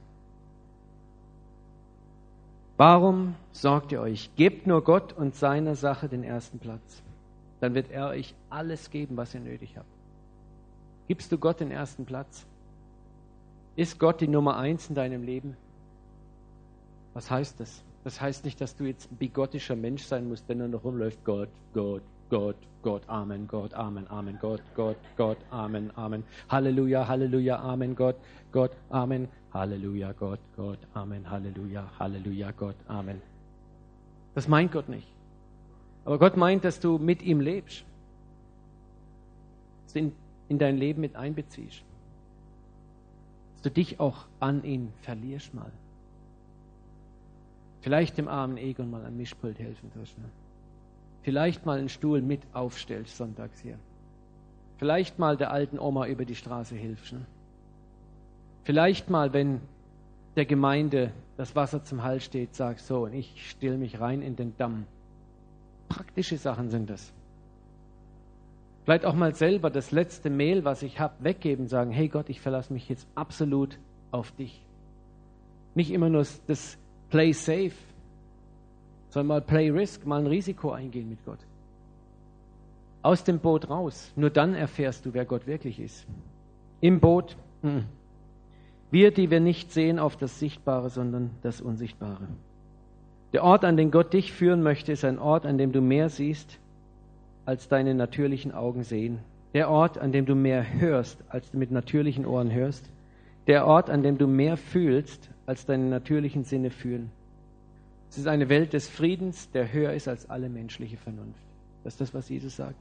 Warum sorgt ihr euch? Gebt nur Gott und seiner Sache den ersten Platz. Dann wird er euch alles geben, was ihr nötig habt. Gibst du Gott den ersten Platz? Ist Gott die Nummer 1 in deinem Leben? Was heißt das? Das heißt nicht, dass du jetzt ein bigottischer Mensch sein musst, wenn er noch rumläuft. Gott, Gott, Gott, Gott, Amen, Gott, Amen, Amen, Gott, Gott, Gott, Amen, Amen. Halleluja, Halleluja, Amen, Gott, Gott, Amen. Halleluja, Gott, Gott, Amen, Halleluja, Halleluja, Gott, Amen. Das meint Gott nicht. Aber Gott meint, dass du mit ihm lebst. Dass du ihn in dein Leben mit einbeziehst. Dass du dich auch an ihn verlierst mal. Vielleicht dem armen Egon mal am Mischpult helfen tust. Ne? Vielleicht mal einen Stuhl mit aufstellst sonntags hier. Vielleicht mal der alten Oma über die Straße hilfst. Ne? Vielleicht mal, wenn der Gemeinde das Wasser zum Hals steht, sagst so, und ich still mich rein in den Damm. Praktische Sachen sind das. Vielleicht auch mal selber das letzte Mehl, was ich habe, weggeben, sagen, hey Gott, ich verlasse mich jetzt absolut auf dich. Nicht immer nur das Play safe, sondern mal Play risk, mal ein Risiko eingehen mit Gott. Aus dem Boot raus. Nur dann erfährst du, wer Gott wirklich ist. Im Boot, wir, die wir nicht sehen auf das Sichtbare, sondern das Unsichtbare. Der Ort, an den Gott dich führen möchte, ist ein Ort, an dem du mehr siehst, als deine natürlichen Augen sehen. Der Ort, an dem du mehr hörst, als du mit natürlichen Ohren hörst. Der Ort, an dem du mehr fühlst, als deine natürlichen Sinne fühlen. Es ist eine Welt des Friedens, der höher ist als alle menschliche Vernunft. Das ist das, was Jesus sagt.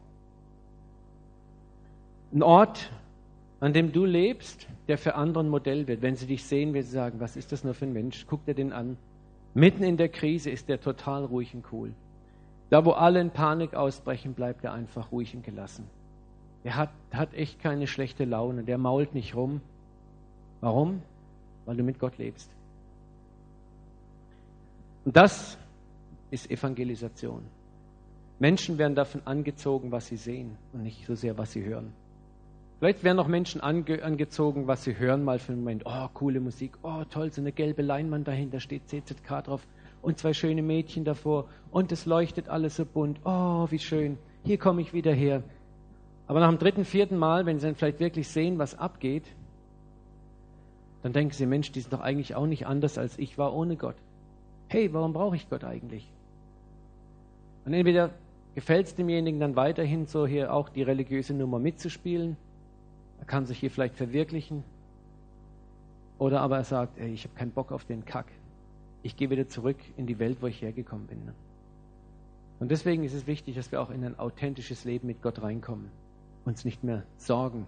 Ein Ort, an dem du lebst, der für andere ein Modell wird. Wenn sie dich sehen, werden sie sagen, was ist das nur für ein Mensch? Guck dir den an. Mitten in der Krise ist der total ruhig und cool. Da, wo alle in Panik ausbrechen, bleibt er einfach ruhig und gelassen. Er hat echt keine schlechte Laune. Der mault nicht rum. Warum? Weil du mit Gott lebst. Und das ist Evangelisation. Menschen werden davon angezogen, was sie sehen und nicht so sehr, was sie hören. Vielleicht werden auch Menschen angezogen, was sie hören, mal für einen Moment. Oh, coole Musik. Oh, toll, so eine gelbe Leinwand dahinter, steht CZK drauf. Und 2 schöne Mädchen davor. Und es leuchtet alles so bunt. Oh, wie schön. Hier komme ich wieder her. Aber nach dem 3., 4. Mal, wenn sie dann vielleicht wirklich sehen, was abgeht, dann denken sie, Mensch, die sind doch eigentlich auch nicht anders, als ich war ohne Gott. Hey, warum brauche ich Gott eigentlich? Und entweder gefällt es demjenigen dann weiterhin so hier auch die religiöse Nummer mitzuspielen. Er kann sich hier vielleicht verwirklichen. Oder aber er sagt, ey, ich habe keinen Bock auf den Kack. Ich gehe wieder zurück in die Welt, wo ich hergekommen bin. Und deswegen ist es wichtig, dass wir auch in ein authentisches Leben mit Gott reinkommen. Uns nicht mehr sorgen.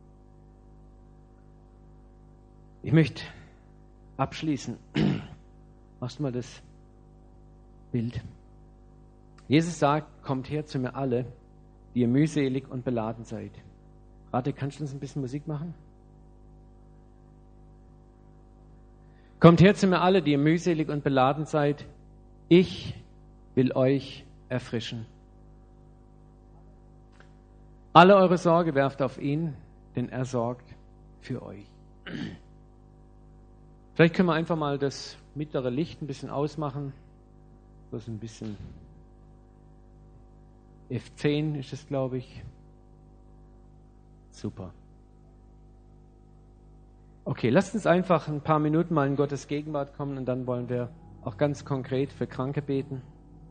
Ich möchte abschließen. Machst du mal das Bild. Jesus sagt, kommt her zu mir alle, die ihr mühselig und beladen seid. Rate, kannst du uns ein bisschen Musik machen? Kommt her zu mir alle, die ihr mühselig und beladen seid. Ich will euch erfrischen. Alle eure Sorge werft auf ihn, denn er sorgt für euch. Vielleicht können wir einfach mal das mittlere Licht ein bisschen ausmachen. Das ist ein bisschen F10 ist es, glaube ich. Super. Okay, lasst uns einfach ein paar Minuten mal in Gottes Gegenwart kommen und dann wollen wir auch ganz konkret für Kranke beten.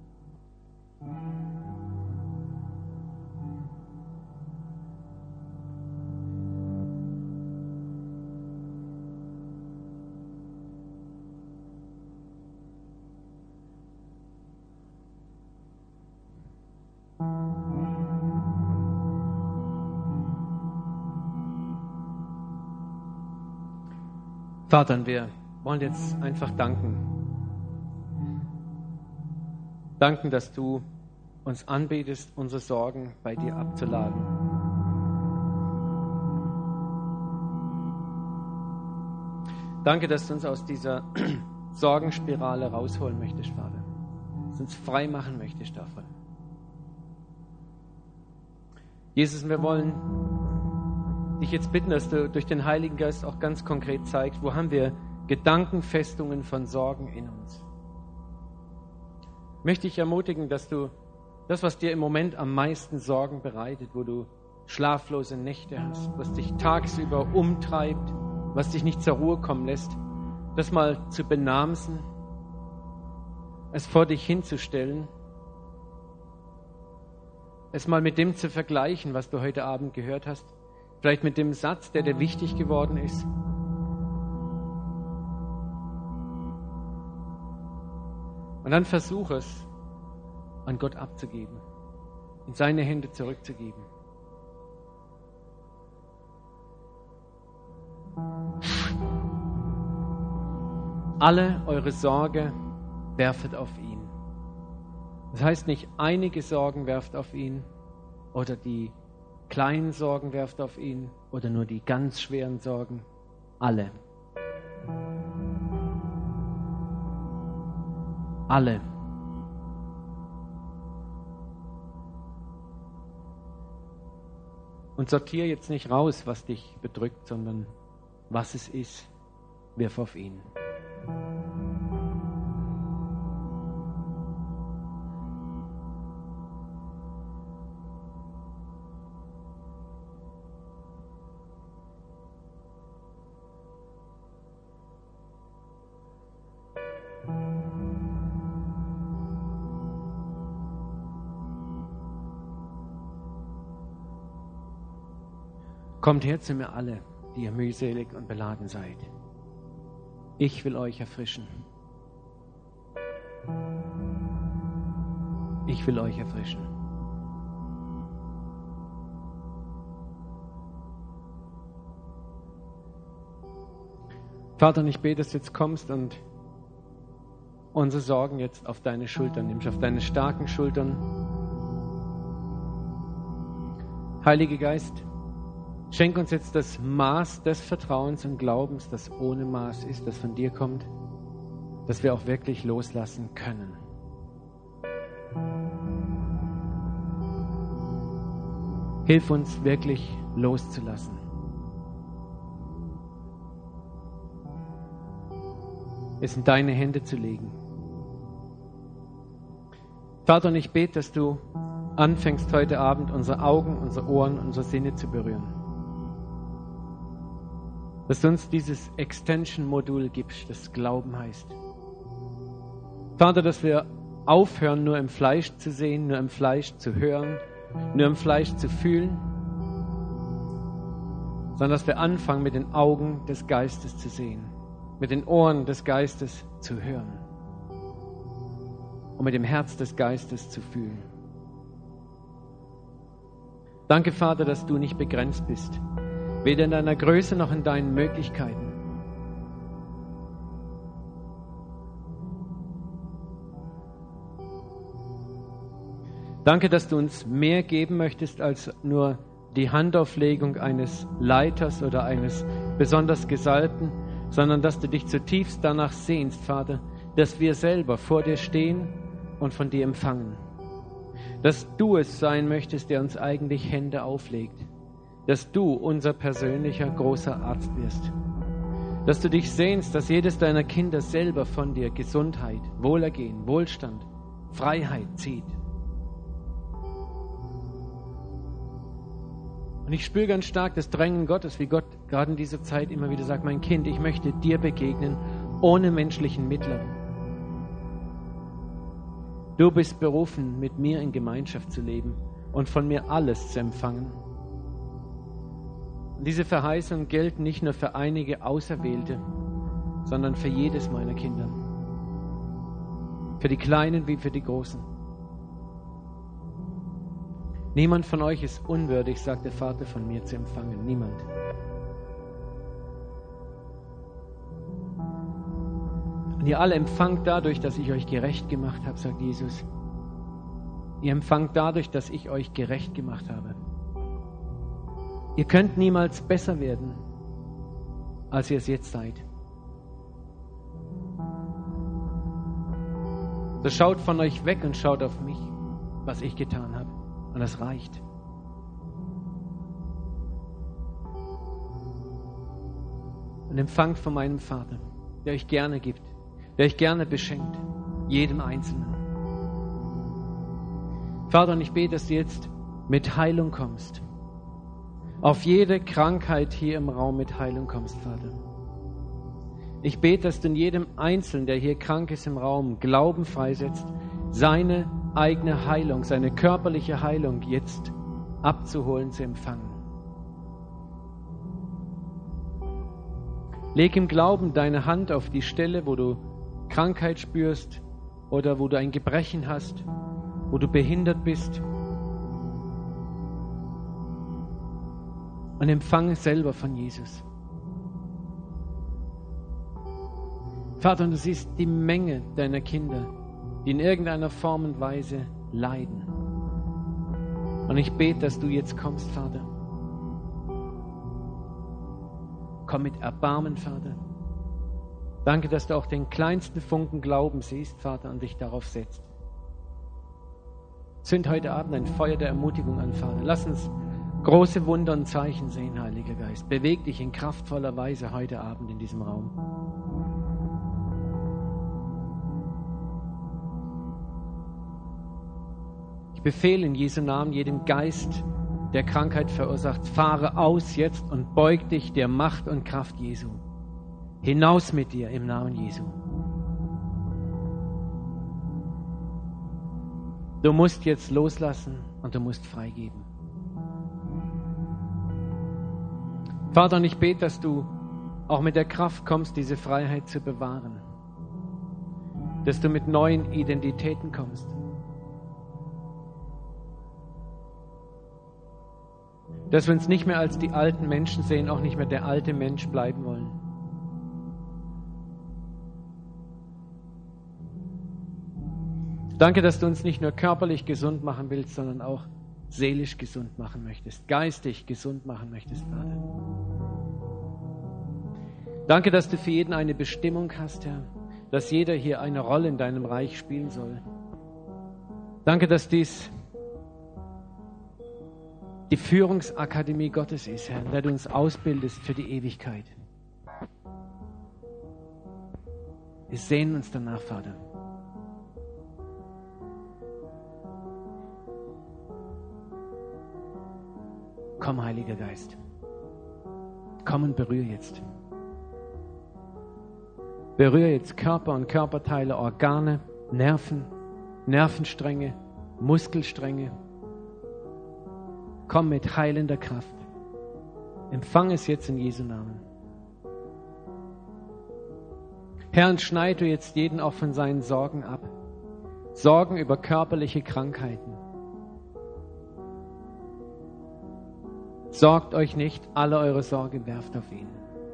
Vater, wir wollen jetzt einfach danken. Danken, dass du uns anbietest, unsere Sorgen bei dir abzuladen. Danke, dass du uns aus dieser Sorgenspirale rausholen möchtest, Vater. Dass du uns frei machen möchtest davon. Jesus, wir wollen dich jetzt bitten, dass du durch den Heiligen Geist auch ganz konkret zeigst, wo haben wir Gedankenfestungen von Sorgen in uns. Möchte ich ermutigen, dass du das, was dir im Moment am meisten Sorgen bereitet, wo du schlaflose Nächte hast, was dich tagsüber umtreibt, was dich nicht zur Ruhe kommen lässt, das mal zu benamsen, es vor dich hinzustellen, es mal mit dem zu vergleichen, was du heute Abend gehört hast, vielleicht mit dem Satz, der dir wichtig geworden ist. Und dann versuch es, an Gott abzugeben, in seine Hände zurückzugeben. Alle eure Sorge werfet auf ihn. Das heißt nicht, einige Sorgen werft auf ihn oder die kleinen Sorgen werft auf ihn oder nur die ganz schweren Sorgen. Alle. Alle. Und sortiere jetzt nicht raus, was dich bedrückt, sondern was es ist, wirf auf ihn. Kommt her zu mir alle, die ihr mühselig und beladen seid. Ich will euch erfrischen. Ich will euch erfrischen. Vater, ich bete, dass du jetzt kommst und unsere Sorgen jetzt auf deine Schultern nimmst, auf deine starken Schultern. Heiliger Geist, schenk uns jetzt das Maß des Vertrauens und Glaubens, das ohne Maß ist, das von dir kommt, dass wir auch wirklich loslassen können. Hilf uns wirklich loszulassen. Es in deine Hände zu legen. Vater, und ich bete, dass du anfängst heute Abend unsere Augen, unsere Ohren, unsere Sinne zu berühren. Dass du uns dieses Extension-Modul gibst, das Glauben heißt. Vater, dass wir aufhören, nur im Fleisch zu sehen, nur im Fleisch zu hören, nur im Fleisch zu fühlen, sondern dass wir anfangen, mit den Augen des Geistes zu sehen, mit den Ohren des Geistes zu hören und mit dem Herz des Geistes zu fühlen. Danke, Vater, dass du nicht begrenzt bist, weder in deiner Größe noch in deinen Möglichkeiten. Danke, dass du uns mehr geben möchtest als nur die Handauflegung eines Leiters oder eines besonders Gesalbten, sondern dass du dich zutiefst danach sehnst, Vater, dass wir selber vor dir stehen und von dir empfangen. Dass du es sein möchtest, der uns eigentlich Hände auflegt. Dass du unser persönlicher großer Arzt wirst. Dass du dich sehnst, dass jedes deiner Kinder selber von dir Gesundheit, Wohlergehen, Wohlstand, Freiheit zieht. Und ich spüre ganz stark das Drängen Gottes, wie Gott gerade in dieser Zeit immer wieder sagt, mein Kind, ich möchte dir begegnen, ohne menschlichen Mittler. Du bist berufen, mit mir in Gemeinschaft zu leben und von mir alles zu empfangen. Und diese Verheißung gilt nicht nur für einige Auserwählte, sondern für jedes meiner Kinder. Für die Kleinen wie für die Großen. Niemand von euch ist unwürdig, sagt der Vater, von mir zu empfangen. Niemand. Und ihr alle empfangt dadurch, dass ich euch gerecht gemacht habe, sagt Jesus. Ihr empfangt dadurch, dass ich euch gerecht gemacht habe. Ihr könnt niemals besser werden, als ihr es jetzt seid. So schaut von euch weg und schaut auf mich, was ich getan habe. Und das reicht. und empfangt von meinem Vater, der euch gerne gibt, der euch gerne beschenkt, jedem Einzelnen. Vater, und ich bete, dass du jetzt mit Heilung kommst. Auf jede Krankheit hier im Raum mit Heilung kommst, Vater. Ich bete, dass du in jedem Einzelnen, der hier krank ist im Raum, Glauben freisetzt, seine eigene Heilung, seine körperliche Heilung jetzt abzuholen, zu empfangen. Leg im Glauben deine Hand auf die Stelle, wo du Krankheit spürst oder wo du ein Gebrechen hast, wo du behindert bist. Und empfange selber von Jesus. Vater, und du siehst die Menge deiner Kinder, die in irgendeiner Form und Weise leiden. Und ich bete, dass du jetzt kommst, Vater. Komm mit Erbarmen, Vater. Danke, dass du auch den kleinsten Funken Glauben siehst, Vater, und dich darauf setzt. Zünd heute Abend ein Feuer der Ermutigung an, Vater. Lass uns große Wunder und Zeichen sehen, Heiliger Geist. Beweg dich in kraftvoller Weise heute Abend in diesem Raum. Ich befehle in Jesu Namen jedem Geist, der Krankheit verursacht, fahre aus jetzt und beug dich der Macht und Kraft Jesu. Hinaus mit dir im Namen Jesu. Du musst jetzt loslassen und du musst freigeben. Vater, und ich bete, dass du auch mit der Kraft kommst, diese Freiheit zu bewahren. Dass du mit neuen Identitäten kommst. Dass wir uns nicht mehr als die alten Menschen sehen, auch nicht mehr der alte Mensch bleiben wollen. Danke, dass du uns nicht nur körperlich gesund machen willst, sondern auch seelisch gesund machen möchtest, geistig gesund machen möchtest, Vater. Danke, dass du für jeden eine Bestimmung hast, Herr, dass jeder hier eine Rolle in deinem Reich spielen soll. Danke, dass dies die Führungsakademie Gottes ist, Herr, in der du uns ausbildest für die Ewigkeit. Wir sehnen uns danach, Vater. Komm, Heiliger Geist. Komm und berühre jetzt. Berühre jetzt Körper und Körperteile, Organe, Nerven, Nervenstränge, Muskelstränge. Komm mit heilender Kraft. Empfang es jetzt in Jesu Namen. Herr, und schneid du jetzt jeden auch von seinen Sorgen ab. Sorgen über körperliche Krankheiten. Sorgt euch nicht, alle eure Sorge werft auf ihn.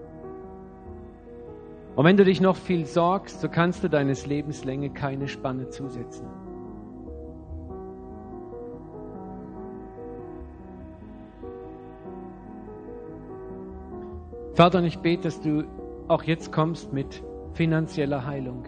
Und wenn du dich noch viel sorgst, so kannst du deines Lebens Länge keine Spanne zusetzen. Vater, und ich bete, dass du auch jetzt kommst mit finanzieller Heilung.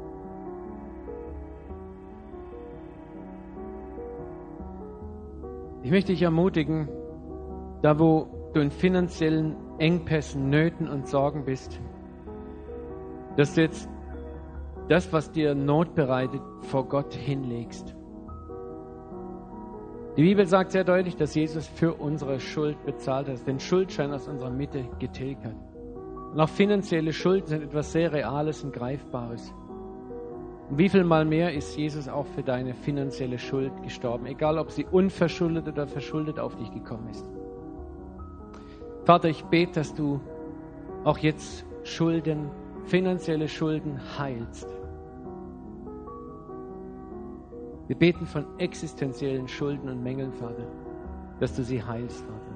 Ich möchte dich ermutigen, da wo du in finanziellen Engpässen, Nöten und Sorgen bist, dass du jetzt das, was dir Not bereitet, vor Gott hinlegst. Die Bibel sagt sehr deutlich, dass Jesus für unsere Schuld bezahlt hat, den Schuldschein aus unserer Mitte getilgt hat. Und auch finanzielle Schulden sind etwas sehr Reales und Greifbares. Und wie viel mal mehr ist Jesus auch für deine finanzielle Schuld gestorben, egal ob sie unverschuldet oder verschuldet auf dich gekommen ist. Vater, ich bete, dass du auch jetzt Schulden, finanzielle Schulden heilst. Wir beten von existenziellen Schulden und Mängeln, Vater, dass du sie heilst, Vater.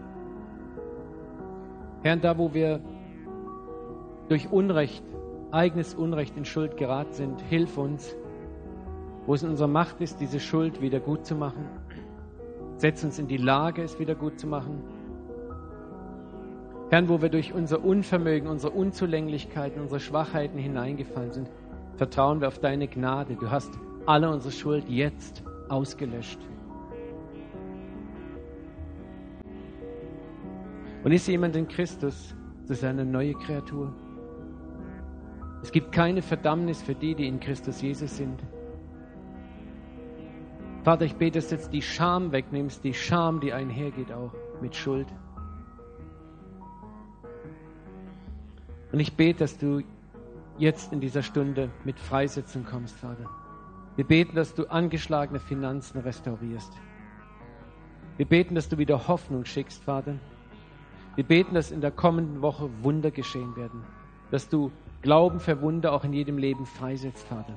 Herr, da wo wir durch Unrecht, eigenes Unrecht in Schuld geraten sind, hilf uns, wo es in unserer Macht ist, diese Schuld wieder gut zu machen. Setz uns in die Lage, es wieder gut zu machen. Herr, wo wir durch unser Unvermögen, unsere Unzulänglichkeiten, unsere Schwachheiten hineingefallen sind, vertrauen wir auf deine Gnade. Du hast alle unsere Schuld jetzt ausgelöscht. Und ist jemand in Christus, so ist er eine neue Kreatur. Es gibt keine Verdammnis für die, die in Christus Jesus sind. Vater, ich bete, dass du jetzt die Scham wegnimmst, die Scham, die einhergeht auch mit Schuld. Und ich bete, dass du jetzt in dieser Stunde mit Freisetzung kommst, Vater. Wir beten, dass du angeschlagene Finanzen restaurierst. Wir beten, dass du wieder Hoffnung schickst, Vater. Wir beten, dass in der kommenden Woche Wunder geschehen werden. Dass du Glauben für Wunder auch in jedem Leben freisetzt, Vater.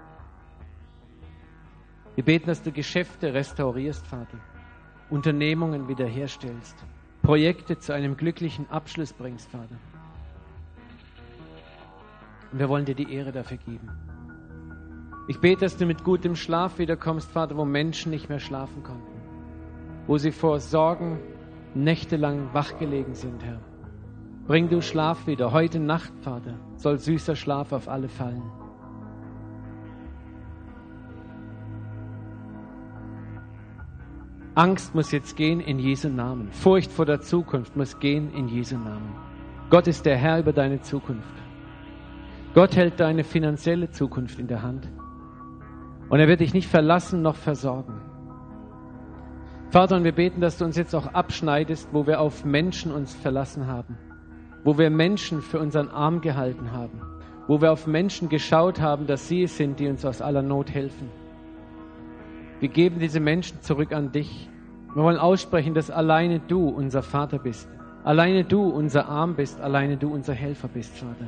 Wir beten, dass du Geschäfte restaurierst, Vater. Unternehmungen wiederherstellst. Projekte zu einem glücklichen Abschluss bringst, Vater. Und wir wollen dir die Ehre dafür geben. Ich bete, dass du mit gutem Schlaf wiederkommst, Vater, wo Menschen nicht mehr schlafen konnten. Wo sie vor Sorgen nächtelang wachgelegen sind, Herr. Bring du Schlaf wieder. Heute Nacht, Vater, soll süßer Schlaf auf alle fallen. Angst muss jetzt gehen in Jesu Namen. Furcht vor der Zukunft muss gehen in Jesu Namen. Gott ist der Herr über deine Zukunft. Gott hält deine finanzielle Zukunft in der Hand. Und er wird dich nicht verlassen noch versorgen. Vater, und wir beten, dass du uns jetzt auch abschneidest, wo wir auf Menschen uns verlassen haben. Wo wir Menschen für unseren Arm gehalten haben. Wo wir auf Menschen geschaut haben, dass sie es sind, die uns aus aller Not helfen. Wir geben diese Menschen zurück an dich. Wir wollen aussprechen, dass alleine du unser Vater bist. Alleine du unser Arm bist. Alleine du unser Helfer bist, Vater.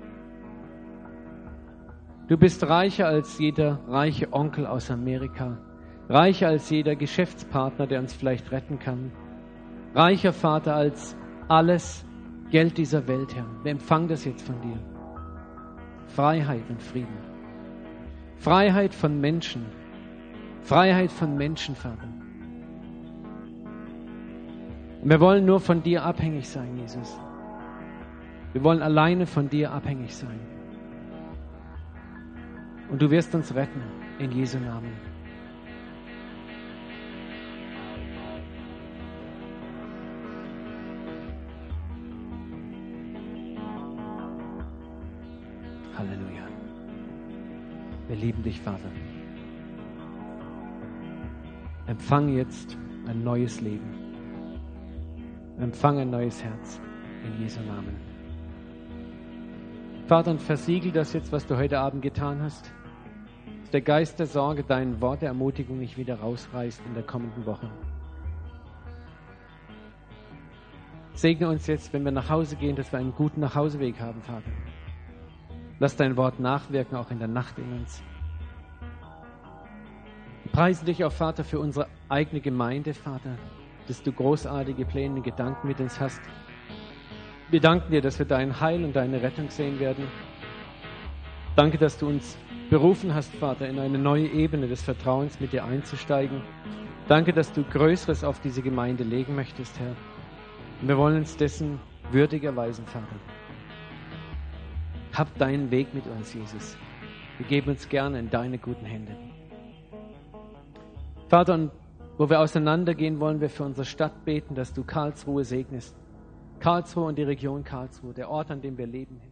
Du bist reicher als jeder reiche Onkel aus Amerika. Reicher als jeder Geschäftspartner, der uns vielleicht retten kann. Reicher, Vater, als alles Geld dieser Welt, Herr. Wir empfangen das jetzt von dir. Freiheit und Frieden. Freiheit von Menschen. Freiheit von Menschen, Vater. Und wir wollen nur von dir abhängig sein, Jesus. Wir wollen alleine von dir abhängig sein. Und du wirst uns retten, in Jesu Namen. Halleluja. Wir lieben dich, Vater. Empfang jetzt ein neues Leben. Empfang ein neues Herz, in Jesu Namen. Vater, und versiegel das jetzt, was du heute Abend getan hast. Dass der Geist der Sorge dein Wort der Ermutigung nicht wieder rausreißt in der kommenden Woche. Segne uns jetzt, wenn wir nach Hause gehen, dass wir einen guten Nachhauseweg haben, Vater. Lass dein Wort nachwirken, auch in der Nacht in uns. Wir preisen dich auch, Vater, für unsere eigene Gemeinde, Vater, dass du großartige Pläne und Gedanken mit uns hast. Wir danken dir, dass wir dein Heil und deine Rettung sehen werden. Danke, dass du uns berufen hast, Vater, in eine neue Ebene des Vertrauens mit dir einzusteigen. Danke, dass du Größeres auf diese Gemeinde legen möchtest, Herr. Und wir wollen uns dessen würdig erweisen, Vater. Hab deinen Weg mit uns, Jesus. Wir geben uns gerne in deine guten Hände. Vater, und wo wir auseinandergehen, wollen wir für unsere Stadt beten, dass du Karlsruhe segnest. Karlsruhe und die Region Karlsruhe, der Ort, an dem wir leben.